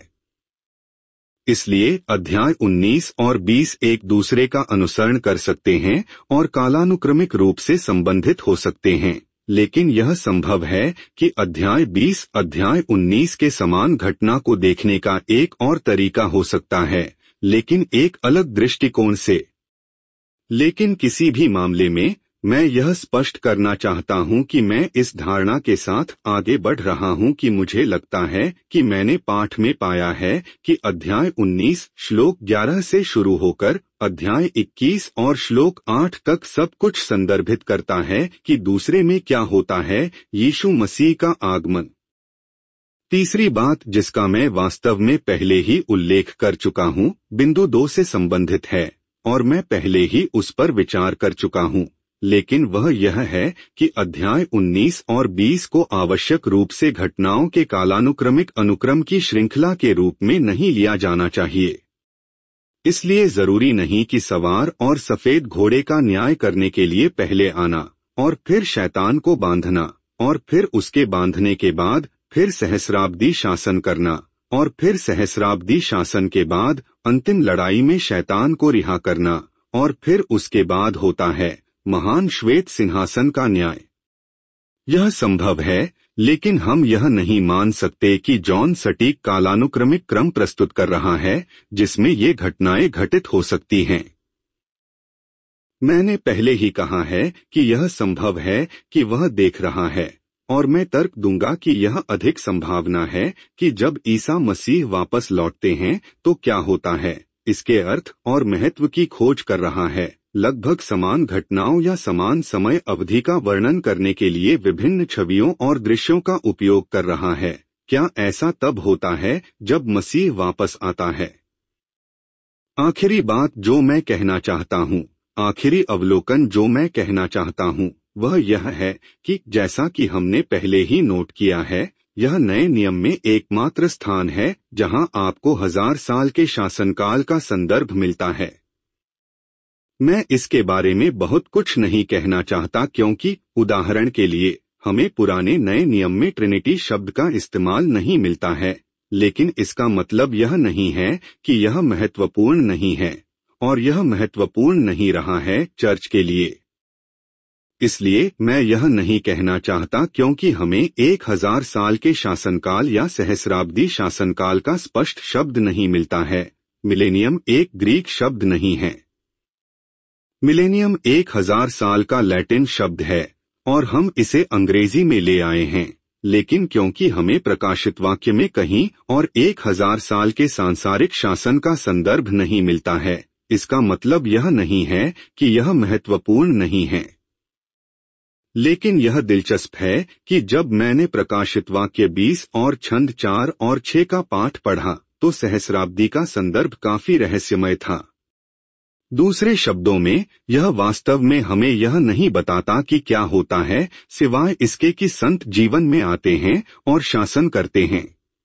इसलिए अध्याय उन्नीस और बीस एक दूसरे का अनुसरण कर सकते हैं और कालानुक्रमिक रूप से संबंधित हो सकते हैं, लेकिन यह संभव है कि अध्याय बीस अध्याय उन्नीस के समान घटना को देखने का एक और तरीका हो सकता है, लेकिन एक अलग दृष्टिकोण से। लेकिन किसी भी मामले में मैं यह स्पष्ट करना चाहता हूं कि मैं इस धारणा के साथ आगे बढ़ रहा हूं कि मुझे लगता है कि मैंने पाठ में पाया है कि अध्याय उन्नीस श्लोक ग्यारह से शुरू होकर अध्याय इक्कीस और श्लोक आठ तक सब कुछ संदर्भित करता है कि दूसरे में क्या होता है, यीशु मसीह का आगमन। तीसरी बात जिसका मैं वास्तव में पहले ही उल्लेख कर चुका हूं, बिंदु दो से संबंधित है और मैं पहले ही उस पर विचार कर चुका हूं, लेकिन वह यह है कि अध्याय उन्नीस और बीस को आवश्यक रूप से घटनाओं के कालानुक्रमिक अनुक्रम की श्रृंखला के रूप में नहीं लिया जाना चाहिए। इसलिए जरूरी नहीं कि सवार और सफेद घोड़े का न्याय करने के लिए पहले आना और फिर शैतान को बांधना और फिर उसके बांधने के बाद फिर सहस्राब्दी शासन करना और फिर सहस्राब्दी शासन के बाद अंतिम लड़ाई में शैतान को रिहा करना और फिर उसके बाद होता है महान श्वेत सिंहासन का न्याय। यह संभव है, लेकिन हम यह नहीं मान सकते कि जॉन सटीक कालानुक्रमिक क्रम प्रस्तुत कर रहा है जिसमें ये घटनाएं घटित हो सकती हैं। मैंने पहले ही कहा है कि यह संभव है कि वह देख रहा है, और मैं तर्क दूंगा कि यह अधिक संभावना है कि जब ईसा मसीह वापस लौटते हैं तो क्या होता है, इसके अर्थ और महत्व की खोज कर रहा है, लगभग समान घटनाओं या समान समय अवधि का वर्णन करने के लिए विभिन्न छवियों और दृश्यों का उपयोग कर रहा है। क्या ऐसा तब होता है जब मसीह वापस आता है? आखिरी बात जो मैं कहना चाहता हूँ, आखिरी अवलोकन जो मैं कहना चाहता हूँ, वह यह है कि जैसा कि हमने पहले ही नोट किया है, यह नए नियम में एकमात्र स्थान है जहां आपको हजार साल के शासनकाल का संदर्भ मिलता है। मैं इसके बारे में बहुत कुछ नहीं कहना चाहता क्योंकि उदाहरण के लिए हमें पुराने नए नियम में ट्रिनिटी शब्द का इस्तेमाल नहीं मिलता है, लेकिन इसका मतलब यह नहीं है कि यह महत्वपूर्ण नहीं है, और यह महत्वपूर्ण नहीं रहा है चर्च के लिए। इसलिए मैं यह नहीं कहना चाहता क्योंकि हमें एक हजार साल के शासनकाल या सहस्राब्दी शासनकाल का स्पष्ट शब्द नहीं मिलता है। मिलेनियम एक ग्रीक शब्द नहीं है। मिलेनियम एक हजार साल का लैटिन शब्द है और हम इसे अंग्रेजी में ले आए हैं, लेकिन क्योंकि हमें प्रकाशित वाक्य में कहीं और एक हजार साल के सांसारिक शासन का संदर्भ नहीं मिलता है, इसका मतलब यह नहीं है कि यह महत्वपूर्ण नहीं है। लेकिन यह दिलचस्प है कि जब मैंने प्रकाशित वाक्य बीस और छंद चार और छह का पाठ पढ़ा तो सहस्राब्दी का संदर्भ काफी रहस्यमय था। दूसरे शब्दों में, यह वास्तव में हमें यह नहीं बताता कि क्या होता है सिवाय इसके कि संत जीवन में आते हैं और शासन करते हैं।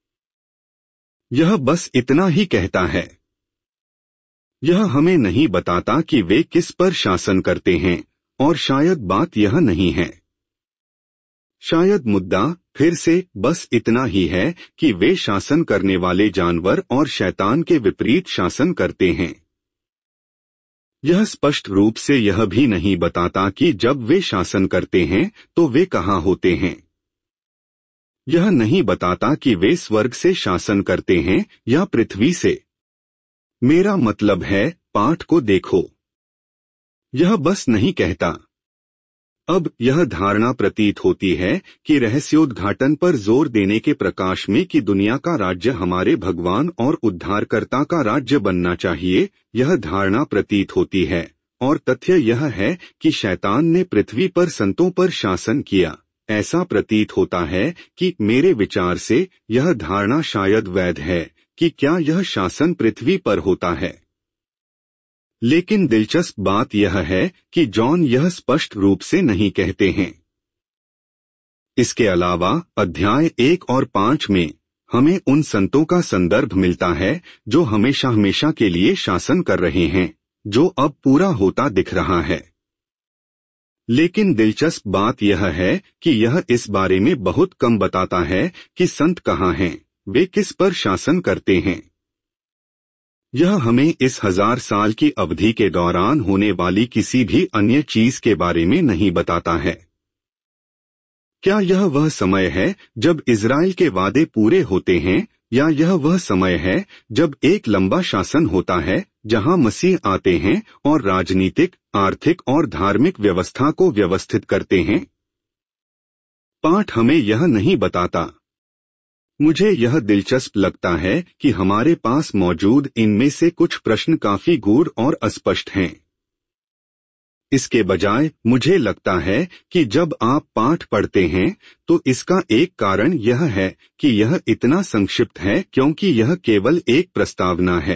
यह बस इतना ही कहता है। यह हमें नहीं बताता कि वे किस पर शासन करते हैं, और शायद बात यह नहीं है। शायद मुद्दा फिर से बस इतना ही है कि वे शासन करने वाले जानवर और शैतान के विपरीत शासन करते हैं। यह स्पष्ट रूप से यह भी नहीं बताता कि जब वे शासन करते हैं तो वे कहाँ होते हैं। यह नहीं बताता कि वे स्वर्ग से शासन करते हैं या पृथ्वी से। मेरा मतलब है, पाठ को देखो। यह बस नहीं कहता। अब यह धारणा प्रतीत होती है कि रहस्योद्घाटन पर जोर देने के प्रकाश में कि दुनिया का राज्य हमारे भगवान और उद्धारकर्ता का राज्य बनना चाहिए, यह धारणा प्रतीत होती है, और तथ्य यह है कि शैतान ने पृथ्वी पर संतों पर शासन किया। ऐसा प्रतीत होता है कि मेरे विचार से यह धारणा शायद वैध है कि क्या यह शासन पृथ्वी पर होता है। लेकिन दिलचस्प बात यह है कि जॉन यह स्पष्ट रूप से नहीं कहते हैं। इसके अलावा अध्याय एक और पांच में हमें उन संतों का संदर्भ मिलता है जो हमेशा हमेशा के लिए शासन कर रहे हैं, जो अब पूरा होता दिख रहा है। लेकिन दिलचस्प बात यह है कि यह इस बारे में बहुत कम बताता है कि संत कहाँ हैं, वे किस पर शासन करते हैं। यह हमें इस हजार साल की अवधि के दौरान होने वाली किसी भी अन्य चीज के बारे में नहीं बताता है। क्या यह वह समय है जब इजराइल के वादे पूरे होते हैं, या यह वह समय है जब एक लंबा शासन होता है जहां मसीह आते हैं और राजनीतिक, आर्थिक और धार्मिक व्यवस्था को व्यवस्थित करते हैं? पाठ हमें यह नहीं बताता। मुझे यह दिलचस्प लगता है कि हमारे पास मौजूद इनमें से कुछ प्रश्न काफी गूढ़ और अस्पष्ट हैं। इसके बजाय मुझे लगता है कि जब आप पाठ पढ़ते हैं तो इसका एक कारण यह है कि यह इतना संक्षिप्त है क्योंकि यह केवल एक प्रस्तावना है।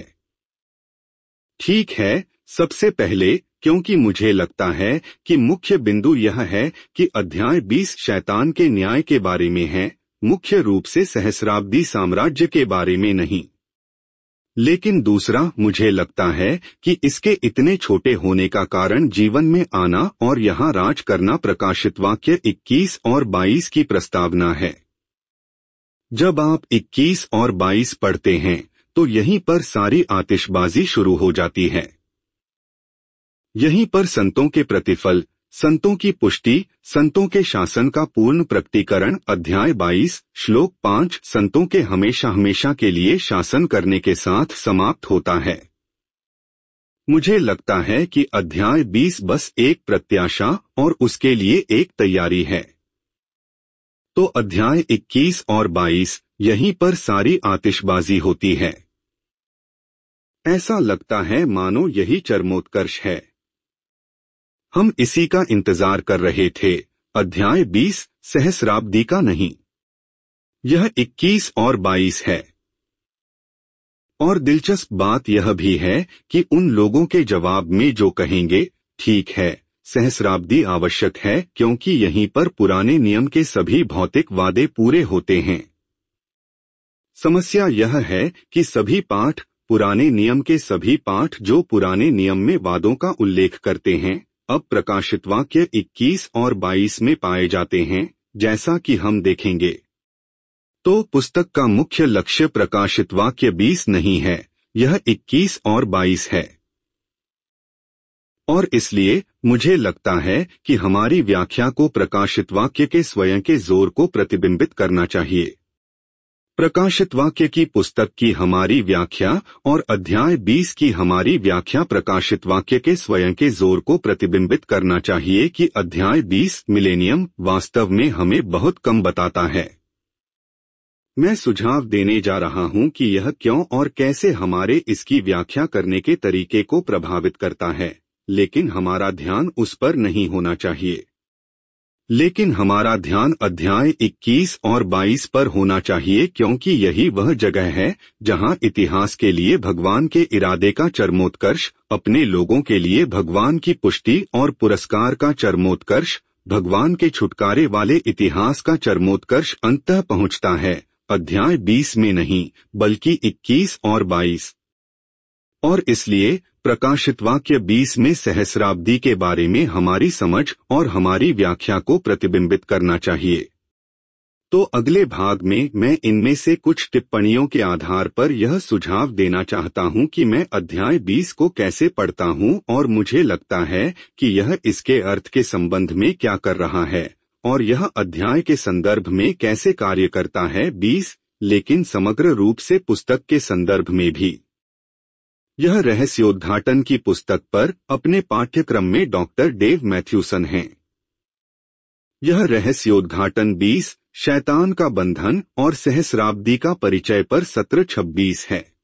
ठीक है, सबसे पहले क्योंकि मुझे लगता है कि मुख्य बिंदु यह है कि अध्याय बीस शैतान के न्याय के बारे में है, मुख्य रूप से सहस्राब्दी साम्राज्य के बारे में नहीं। लेकिन दूसरा, मुझे लगता है कि इसके इतने छोटे होने का कारण जीवन में आना और यहाँ राज करना प्रकाशित वाक्य इक्कीस और बाईस की प्रस्तावना है। जब आप इक्कीस और बाईस पढ़ते हैं तो यहीं पर सारी आतिशबाजी शुरू हो जाती है। यहीं पर संतों के प्रतिफल, संतों की पुष्टि, संतों के शासन का पूर्ण प्रकटीकरण अध्याय बाईस श्लोक पाँच संतों के हमेशा हमेशा के लिए शासन करने के साथ समाप्त होता है। मुझे लगता है कि अध्याय बीस बस एक प्रत्याशा और उसके लिए एक तैयारी है। तो अध्याय इक्कीस और बाईस यहीं पर सारी आतिशबाजी होती है। ऐसा लगता है मानो यही चरमोत्कर्ष है। हम इसी का इंतजार कर रहे थे, अध्याय बीस सहस्राब्दी का नहीं। यह इक्कीस और बाईस है। और दिलचस्प बात यह भी है कि उन लोगों के जवाब में जो कहेंगे, ठीक है, सहस्राब्दी आवश्यक है क्योंकि यहीं पर पुराने नियम के सभी भौतिक वादे पूरे होते हैं। समस्या यह है कि सभी पाठ, पुराने नियम के सभी पाठ जो पुराने नियम में वादों का उल्लेख करते हैं, अब प्रकाशित वाक्य इक्कीस और बाईस में पाए जाते हैं, जैसा कि हम देखेंगे। तो पुस्तक का मुख्य लक्ष्य प्रकाशित वाक्य बीस नहीं है, यह इक्कीस और बाईस है। और इसलिए मुझे लगता है कि हमारी व्याख्या को प्रकाशित वाक्य के स्वयं के जोर को प्रतिबिंबित करना चाहिए। प्रकाशित वाक्य की पुस्तक की हमारी व्याख्या और अध्याय बीस की हमारी व्याख्या प्रकाशित वाक्य के स्वयं के जोर को प्रतिबिंबित करना चाहिए कि अध्याय बीस मिलेनियम वास्तव में हमें बहुत कम बताता है। मैं सुझाव देने जा रहा हूं कि यह क्यों और कैसे हमारे इसकी व्याख्या करने के तरीके को प्रभावित करता है, लेकिन हमारा ध्यान उस पर नहीं होना चाहिए। लेकिन हमारा ध्यान अध्याय इक्कीस और बाईस पर होना चाहिए क्योंकि यही वह जगह है जहां इतिहास के लिए भगवान के इरादे का चरमोत्कर्ष, अपने लोगों के लिए भगवान की पुष्टि और पुरस्कार का चरमोत्कर्ष, भगवान के छुटकारे वाले इतिहास का चरमोत्कर्ष अंततः पहुंचता है, अध्याय बीस में नहीं बल्कि इक्कीस और बाईस। और इसलिए प्रकाशित वाक्य बीस में सहस्राब्दी के बारे में हमारी समझ और हमारी व्याख्या को प्रतिबिंबित करना चाहिए। तो अगले भाग में मैं इनमें से कुछ टिप्पणियों के आधार पर यह सुझाव देना चाहता हूं कि मैं अध्याय बीस को कैसे पढ़ता हूं और मुझे लगता है कि यह इसके अर्थ के संबंध में क्या कर रहा है और यह अध्याय के संदर्भ में कैसे कार्य करता है बीस, लेकिन समग्र रूप से पुस्तक के संदर्भ में भी। यह रहस्योद्घाटन की पुस्तक पर अपने पाठ्यक्रम में डॉक्टर डेव मैथ्यूसन हैं। यह रहस्योद्घाटन बीस शैतान का बंधन और सहस्राब्दी का परिचय पर सत्र छब्बीस है।